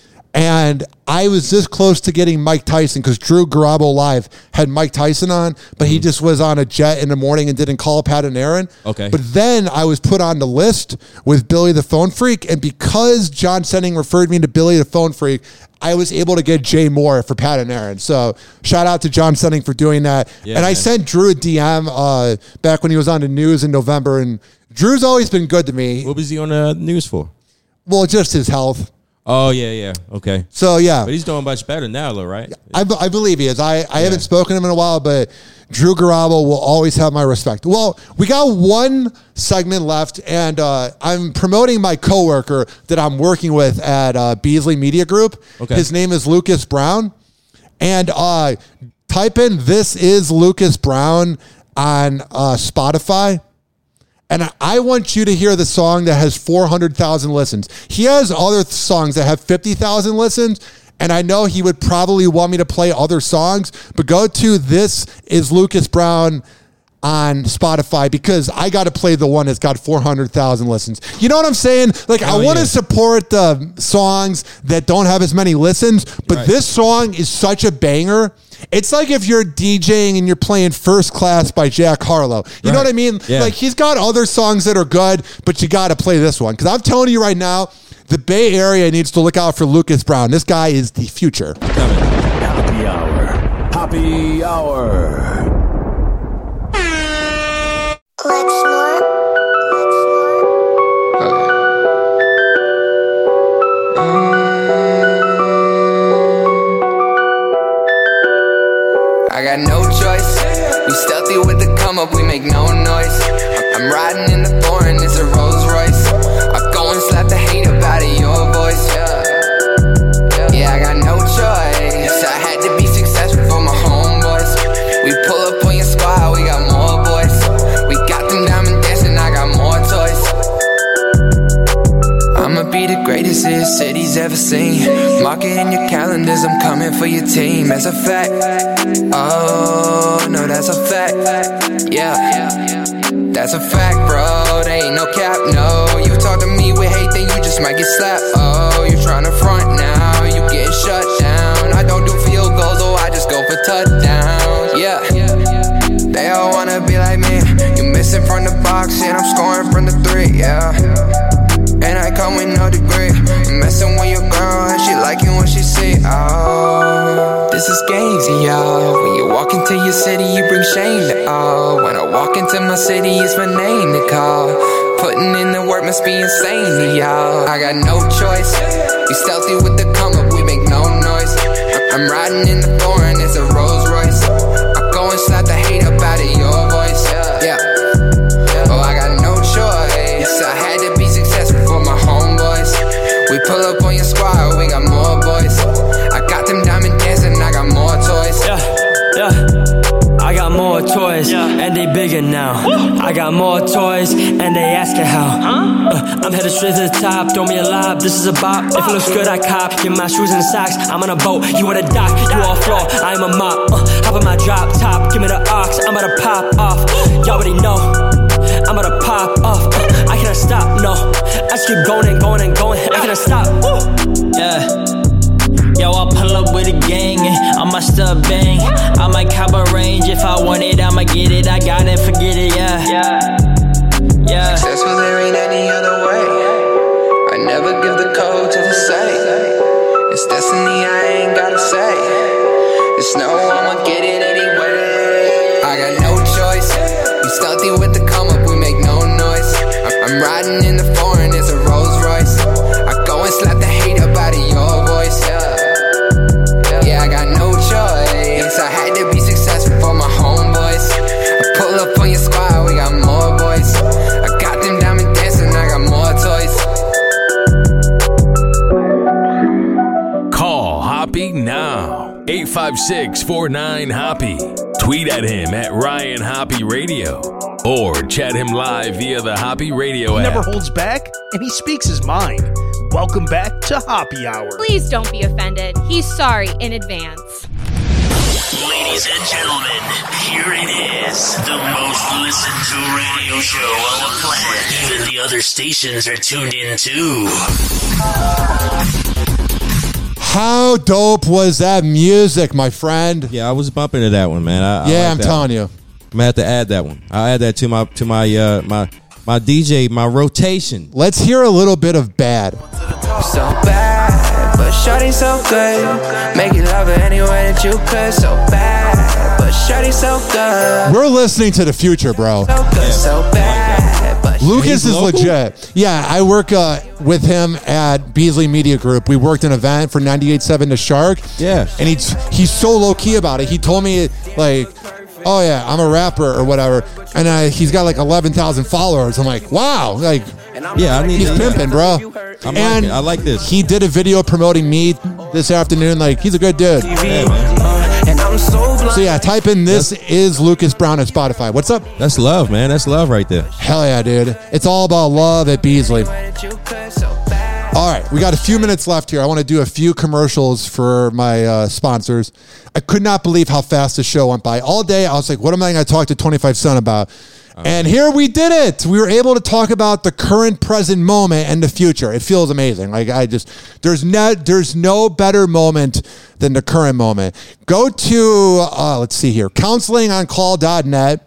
And I was this close to getting Mike Tyson because Drew Garabo Live had Mike Tyson on, but he just was on a jet in the morning and didn't call Pat and Aaron. Okay. But then I was put on the list with Billy the Phone Freak, and because John Senning referred me to Billy the Phone Freak, I was able to get Jay Moore for Pat and Aaron. So shout out to John Senning for doing that. Yeah, and I man. sent Drew a D M uh, back when he was on the news in November, and Drew's always been good to me. What was he on the news for? Well, just his health. Oh, yeah, yeah. Okay. So, yeah. But he's doing much better now, though, right? I, I believe he is. I, I Yeah. haven't spoken to him in a while, but Drew Garabo will always have my respect. Well, we got one segment left, and uh, I'm promoting my coworker that I'm working with at uh, Beasley Media Group. Okay. His name is Lucas Brown. And uh, type in This Is Lucas Brown on uh, Spotify. And I want you to hear the song that has four hundred thousand listens. He has other songs that have fifty thousand listens, and I know he would probably want me to play other songs, but go to This Is Lucas Brown on Spotify because I got to play the one that's got four hundred thousand listens. You know what I'm saying? Like, oh, I want to yeah. support the songs that don't have as many listens, but right. this song is such a banger. It's like if you're DJing and you're playing First Class by Jack Harlow. You right. know what I mean? Yeah. Like, he's got other songs that are good, but you got to play this one. Because I'm telling you right now, the Bay Area needs to look out for Lucas Brown. This guy is the future. Happy Hour. Happy Hour. Let's snort. Let's snort. I got no choice. We stealthy with the come up, we make no noise. I'm riding in the foreign, it's a Rolls Royce. I go and slap the hate about it, your voice. Yeah, yeah, I got no choice. I had to be successful for my homeboys. We pull up on your squad, we got more boys. We got them diamond dancing, I got more toys. I'ma be the greatest this city's ever seen. Mark it in your calendars, I'm coming for your team. That's a fact. Oh, no, that's a fact. Yeah, that's a fact, bro. There ain't no cap, no. You talk to me with hate, then you just might get slapped. Oh, you tryna front now, you getting shut down. I don't do field goals, oh, I just go for touchdowns. Yeah, they all wanna be like me. You missing from the box, and I'm scoring from the three, yeah. And I come with no degree. I'm messing with your girl and she like you when she see. Oh, this is Gainesy, y'all. When you walk into your city, you bring shame to all. When I walk into my city, it's my name to call. Putting in the work must be insane to y'all. I got no choice. We stealthy with the come up, we make no noise. I'm riding in the foreign, it's a Rolls Royce. I go and slap the hate up out of your voice. Yeah. Oh, I got no choice. I had to be successful for my homeboys. We pull up on your squad, we got more boys. I got them diamond dancing, I got more toys. Yeah, yeah. I got more toys, yeah. And they bigger now. Woo. I got more toys, and they asking how. Huh? Uh, I'm headed straight to the top, throw me a lob. This is a bop. If it looks good, I cop. Get my shoes and socks. I'm on a boat, you on a dock. You all floor, I am a mop. Uh, hop on my drop top, give me the ox. I'm about to pop off. Y'all already know. I'm about to pop off. Uh, I cannot stop, no. I just keep going and going and going. I cannot stop. Woo. Yeah. Yo, I'll pull up with a gang and I might still bang. I might cop a range if I want it, I'ma get it. I got it, forget it, yeah. Yeah. Yeah. Successful, there ain't any other way. I never give the code to the safe. It's destiny, I ain't gotta say. It's no, I'ma get it anyway. I got no choice. We stealthy with the come up, we make no noise. I'm riding in the foreign, it's a Rolls Royce. I go and slap the hate up out of your voice. Yeah, yeah, I got no choice. I had to be successful for my homeboys. I pull up on your squad, we got more boys. I got them diamond dancing, I got more toys. Call Hoppy now. eight five six, four nine, Hoppy. Tweet at him at Ryan Hoppy Radio. Or chat him live via the Hoppy Radio app. He never holds back, and he speaks his mind. Welcome back to Hoppy Hour. Please don't be offended. He's sorry in advance. Ladies and gentlemen, here it is. The most listened to radio show on the planet. Even the other stations are tuned in too. How dope was that music, my friend? Yeah, I was bumping to that one, man. I, yeah, I like I'm that telling one. you. I'm gonna have to add that one. I'll add that to my to my uh, my my D J, my rotation. Let's hear a little bit of Bad. So bad, but shawty so good. Make you love her any way that you could. So bad, but shawty so good. We're listening to the future, bro. So good, yeah. So bad, but Lucas is local? legit. Yeah, I work uh, with him at Beasley Media Group. We worked an event for ninety-eight point seven The Shark. Yeah. And he's, he's so low-key about it. He told me, like, oh, yeah, I'm a rapper or whatever. And uh, he's got like eleven thousand followers. I'm like, wow. Like, yeah, I need he's to, pimping, bro. I'm and like I like this. He did a video promoting me this afternoon. Like, he's a good dude. Yeah, man. So, yeah, type in This That's, Is Lucas Brown at Spotify. What's up? That's love, man. That's love right there. Hell yeah, dude. It's all about love at Beasley. All right, we got a few minutes left here. I want to do a few commercials for my uh, sponsors. I could not believe how fast the show went by. All day, I was like, what am I going to talk to twenty-five Cent about? Uh-huh. And here we did it. We were able to talk about the current, present moment and the future. It feels amazing. Like I just, there's no, there's no better moment than the current moment. Go to, uh, let's see here, counseling on call dot net.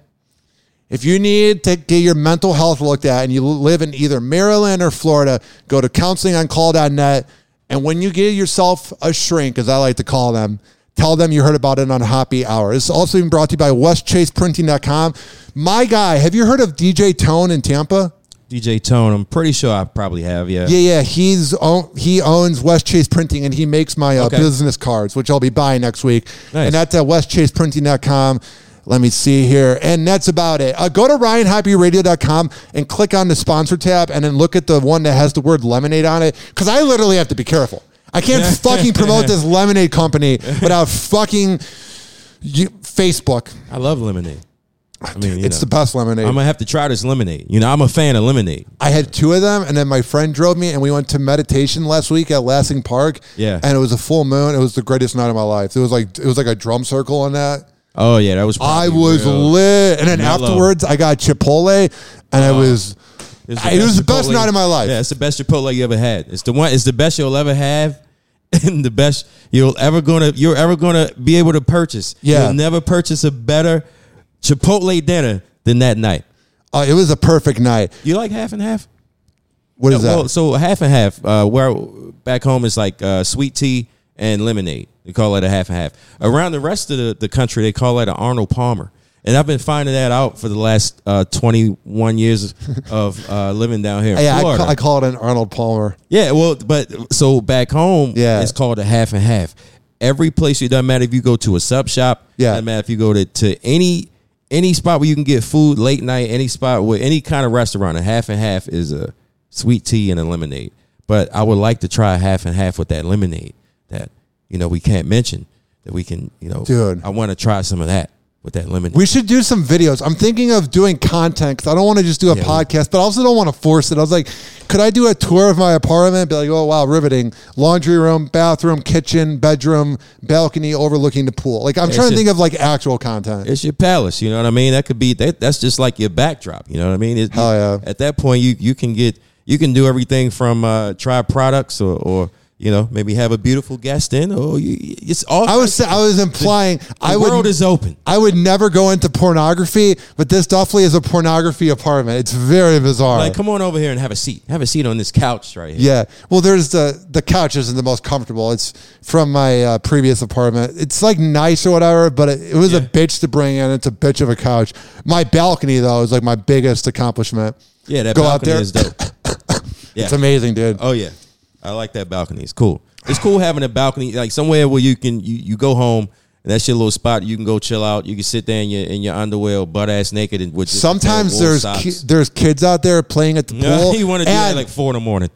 If you need to get your mental health looked at and you live in either Maryland or Florida, go to counseling on call dot net. And when you get yourself a shrink, as I like to call them, tell them you heard about it on Happy Hour. It's also been brought to you by west chase printing dot com. My guy, have you heard of D J Tone in Tampa? D J Tone, I'm pretty sure I probably have, yeah. Yeah, yeah. He's he owns West Chase Printing, and he makes my uh, okay. business cards, which I'll be buying next week. Nice. And that's at west chase printing dot com. Let me see here. And that's about it. Uh, go to ryan happy radio dot com and click on the sponsor tab and then look at the one that has the word lemonade on it. Because I literally have to be careful. I can't fucking promote this lemonade company without fucking you, Facebook. I love lemonade. I mean, it's know, the best lemonade. I'm going to have to try this lemonade. You know, I'm a fan of lemonade. I had two of them, and then my friend drove me, and we went to meditation last week at Lansing Park. Yeah. And it was a full moon. It was the greatest night of my life. It was like it was like a drum circle on that. Oh, yeah, that was I was lit. And then mellow. Afterwards, I got Chipotle, and uh, it was it was the, it was the best night of my life. Yeah, it's the best Chipotle you ever had. It's the one. It's the best you'll ever have, and the best you'll ever gonna you're ever gonna be able to purchase. Yeah. You'll never purchase a better Chipotle dinner than that night. Uh, it was a perfect night. You like half and half? What is yeah, that? Well, so half and half. Uh, where back home it's like uh, sweet tea and lemonade. They call it a half and half. Around the rest of the, the country, they call it an Arnold Palmer. And I've been finding that out for the last uh, twenty-one years of uh, living down here in yeah, Florida. I, ca- I call it an Arnold Palmer. Yeah, well, but so back home, yeah. it's called a half and half. Every place, it doesn't matter if you go to a sub shop. Yeah. Doesn't matter if you go to, to any any spot where you can get food late night, any spot with any kind of restaurant, a half and half is a sweet tea and a lemonade. But I would like to try a half and half with that lemonade that, you know, we can't mention that we can, you know, dude. I want to try some of that with that lemonade. We should do some videos. I'm thinking of doing content because I don't want to just do a yeah, podcast, but I also don't want to force it. I was like, could I do a tour of my apartment? Be like, oh, wow, riveting. Laundry room, bathroom, kitchen, bedroom, balcony overlooking the pool. Like, I'm it's trying your, to think of like actual content. It's your palace. You know what I mean? That could be, that, that's just like your backdrop. You know what I mean? It, Hell yeah. At that point, you, you can get, you can do everything from uh, try products or, or, you know, maybe have a beautiful guest in, or you, it's all. I was I was implying the, the I world would, is open. I would never go into pornography, but this definitely is a pornography apartment. It's very bizarre. Like, come on over here and have a seat. Have a seat on this couch right here. Yeah. Well, there's the the couch isn't the most comfortable. It's from my uh, previous apartment. It's like nice or whatever, but it, it was yeah. a bitch to bring in. It's a bitch of a couch. My balcony though is like my biggest accomplishment. Yeah, that go balcony out there. is dope. Yeah. It's amazing, dude. Oh yeah. I like that balcony. It's cool. It's cool having a balcony, like somewhere where you can you, you go home and that's your little spot. You can go chill out. You can sit there in your in your underwear, butt ass naked, and with sometimes there's ki- there's kids out there playing at the pool. You want to do that like four in the morning.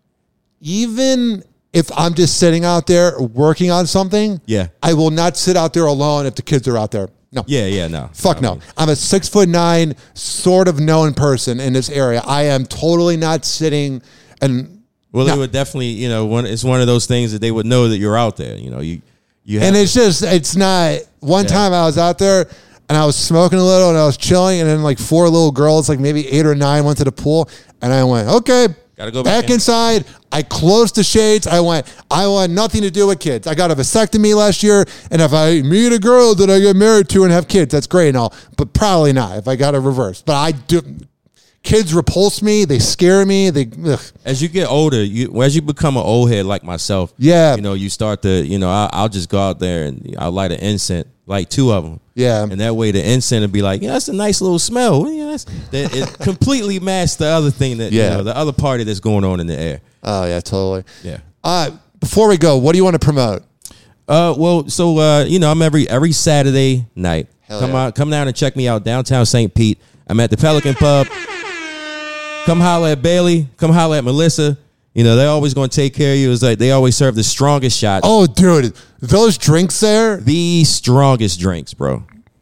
Even if I'm just sitting out there working on something, yeah, I will not sit out there alone if the kids are out there. No. Yeah, yeah, no. Fuck no. no. I'm a six foot nine, sort of known person in this area. I am totally not sitting and. Well, no. it would definitely, you know, one. It's one of those things that they would know that you're out there. You know, you, you. Have and it's to, just, it's not. One yeah. time I was out there and I was smoking a little and I was chilling, and then like four little girls, like maybe eight or nine, went to the pool, and I went, okay, gotta go back, back in. inside. I closed the shades. I went, I want nothing to do with kids. I got a vasectomy last year, and if I meet a girl that I get married to and have kids, that's great and all, but probably not if I got a reverse. But I do. Kids repulse me. They scare me. They ugh. As you get older, you as you become an old head like myself. Yeah, you know, you start to, you know, I, I'll just go out there and I'll light an incense, like two of them. Yeah, and that way the incense will be like, yeah, that's a nice little smell. Yeah, that's, that it completely masks the other thing that, yeah, you know, the other party that's going on in the air. Oh yeah, totally. Yeah. Uh, before we go, what do you want to promote? Uh, well, so uh, you know, I'm every every Saturday night. Hell come yeah. out, come down and check me out downtown Saint Pete. I'm at the Pelican Pub. Come holler at Bailey. Come holler at Melissa. You know, they're always going to take care of you. It's like they always serve the strongest shots. Oh, dude. Those drinks there. The strongest drinks, bro.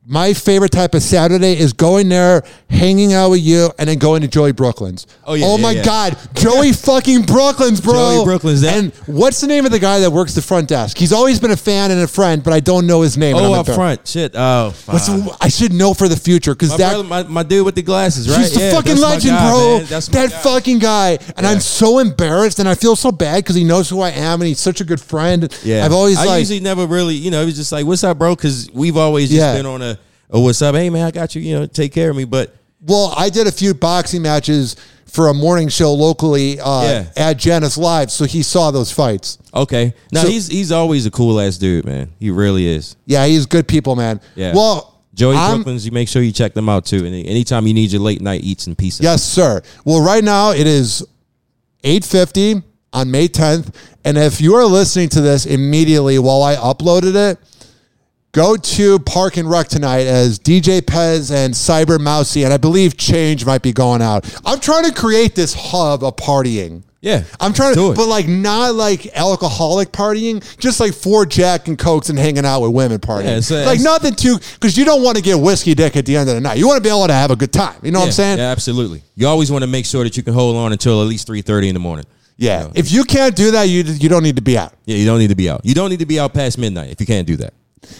my favorite type of Saturday is going there, hanging out with you, and then going to Joey Brooklyn's. Oh, yeah, Oh, yeah, my yeah. God. Joey fucking Brooklyn's, bro. Joey Brooklyn's. That- and what's the name of the guy that works the front desk? He's always been a fan and a friend, but I don't know his name. and Oh, I'm up embarrassed. front. Shit. Oh, What's fuck. the- I should know for the future because my, that brother, my, my dude with the glasses, right? he's the Yeah, fucking that's my legend, guy, bro. man. That's my That guy. fucking guy. And Yeah. I'm so embarrassed, and I feel so bad because he knows who I am, and he's such a good friend. Yeah, I've always I like. usually never really, you know, it was just like, "What's up, bro?" Because we've always just Yeah. been on a, "Oh, what's up? Hey, man, I got you. You know, take care of me." But Well, I did a few boxing matches for a morning show locally uh, Yeah. at Janice Live, so he saw those fights. okay, now So- he's he's always a cool ass dude, man. He really is. Yeah, he's good people, man. Yeah. Well, Joey I'm- Brooklyn's, you make sure you check them out too. And anytime you need your late night eats and pieces. Yes, sir. Well, right now it is eight fifty on May tenth, and if you are listening to this immediately while I uploaded it, go to Park and Rec tonight as D J Pez and Cyber Mousy, and I believe Change might be going out. I'm trying to create this hub of partying. Yeah, I'm trying do to, it. but like not like alcoholic partying, just like four Jack and Cokes and hanging out with women partying. Yeah, it's, uh, like it's- nothing too, because you don't want to get whiskey dick at the end of the night. You want to be able to have a good time. You know what I'm Yeah, saying? Yeah, absolutely. You always want to make sure that you can hold on until at least three thirty in the morning. Yeah. You know? If you can't do that, you you don't need to be out. Yeah, you don't need to be out. You don't need to be out past midnight if you can't do that.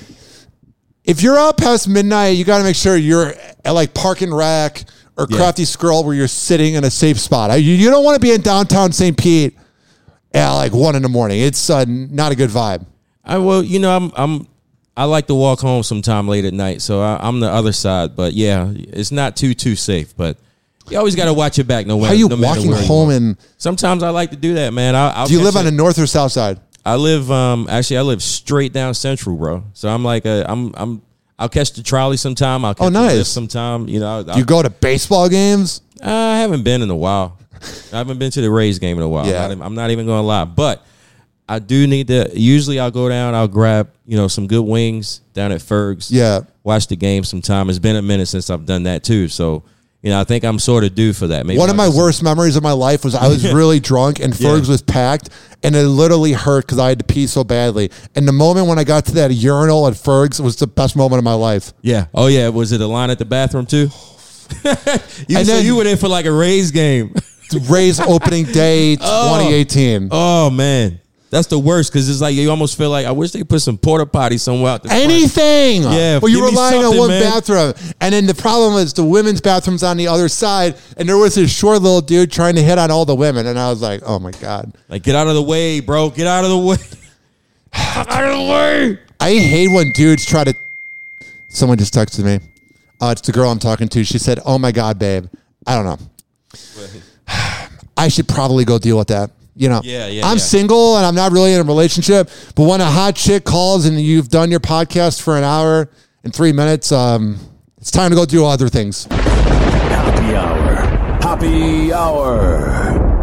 If you're out past midnight, you got to make sure you're at like Park and Rec or Yeah. Crafty Squirrel where you're sitting in a safe spot. You, you don't want to be in downtown Saint Pete at like one in the morning. It's uh, not a good vibe. I well, you know, I'm I'm I like to walk home sometime late at night, so I, I'm the other side. But yeah, it's not too too safe. But you always got to watch your back. No, How are you no matter walking where you home are. and Sometimes I like to do that, man. I, I'll do you catch live on it. the north or south side? I live um actually I live straight down Central, bro. So I'm like a, I'm I'm I'll catch the trolley sometime. I'll catch Oh, nice. the lift sometime. You know, Do you go to baseball games? I haven't been in a while. I haven't been to the Rays game in a while. Yeah. I'm, not, I'm not even going to lie, but I do need to. Usually, I'll go down. I'll grab you know some good wings down at Ferg's. Yeah. Watch the game sometime. It's been a minute since I've done that too. So you know, I think I'm sort of due for that. Maybe One of I'll my just- worst memories of my life was I was really drunk and Yeah. Ferg's was packed, and it literally hurt because I had to pee so badly. And the moment when I got to that urinal at Ferg's was the best moment of my life. Yeah. Oh yeah. Was it a line at the bathroom too? you And so then- you were there for like a Rays game. Rays opening day twenty eighteen. Oh man. That's the worst because it's like you almost feel like I wish they put some porta potty somewhere out the front. Anything. Yeah, Well, you're give me relying on something, one man. bathroom. And then the problem is the women's bathroom's on the other side. And there was this short little dude trying to hit on all the women. And I was like, oh my God. Like, get out of the way, bro. Get out of the way. out of the way. I hate when dudes try to. Someone just texted me. Uh, it's the girl I'm talking to. She said, oh my God, babe. I don't know. I should probably go deal with that. You know, Yeah, yeah, I'm yeah. single and I'm not really in a relationship. But when a hot chick calls and you've done your podcast for an hour and three minutes, um, it's time to go do other things. Happy Hour. Happy Hour.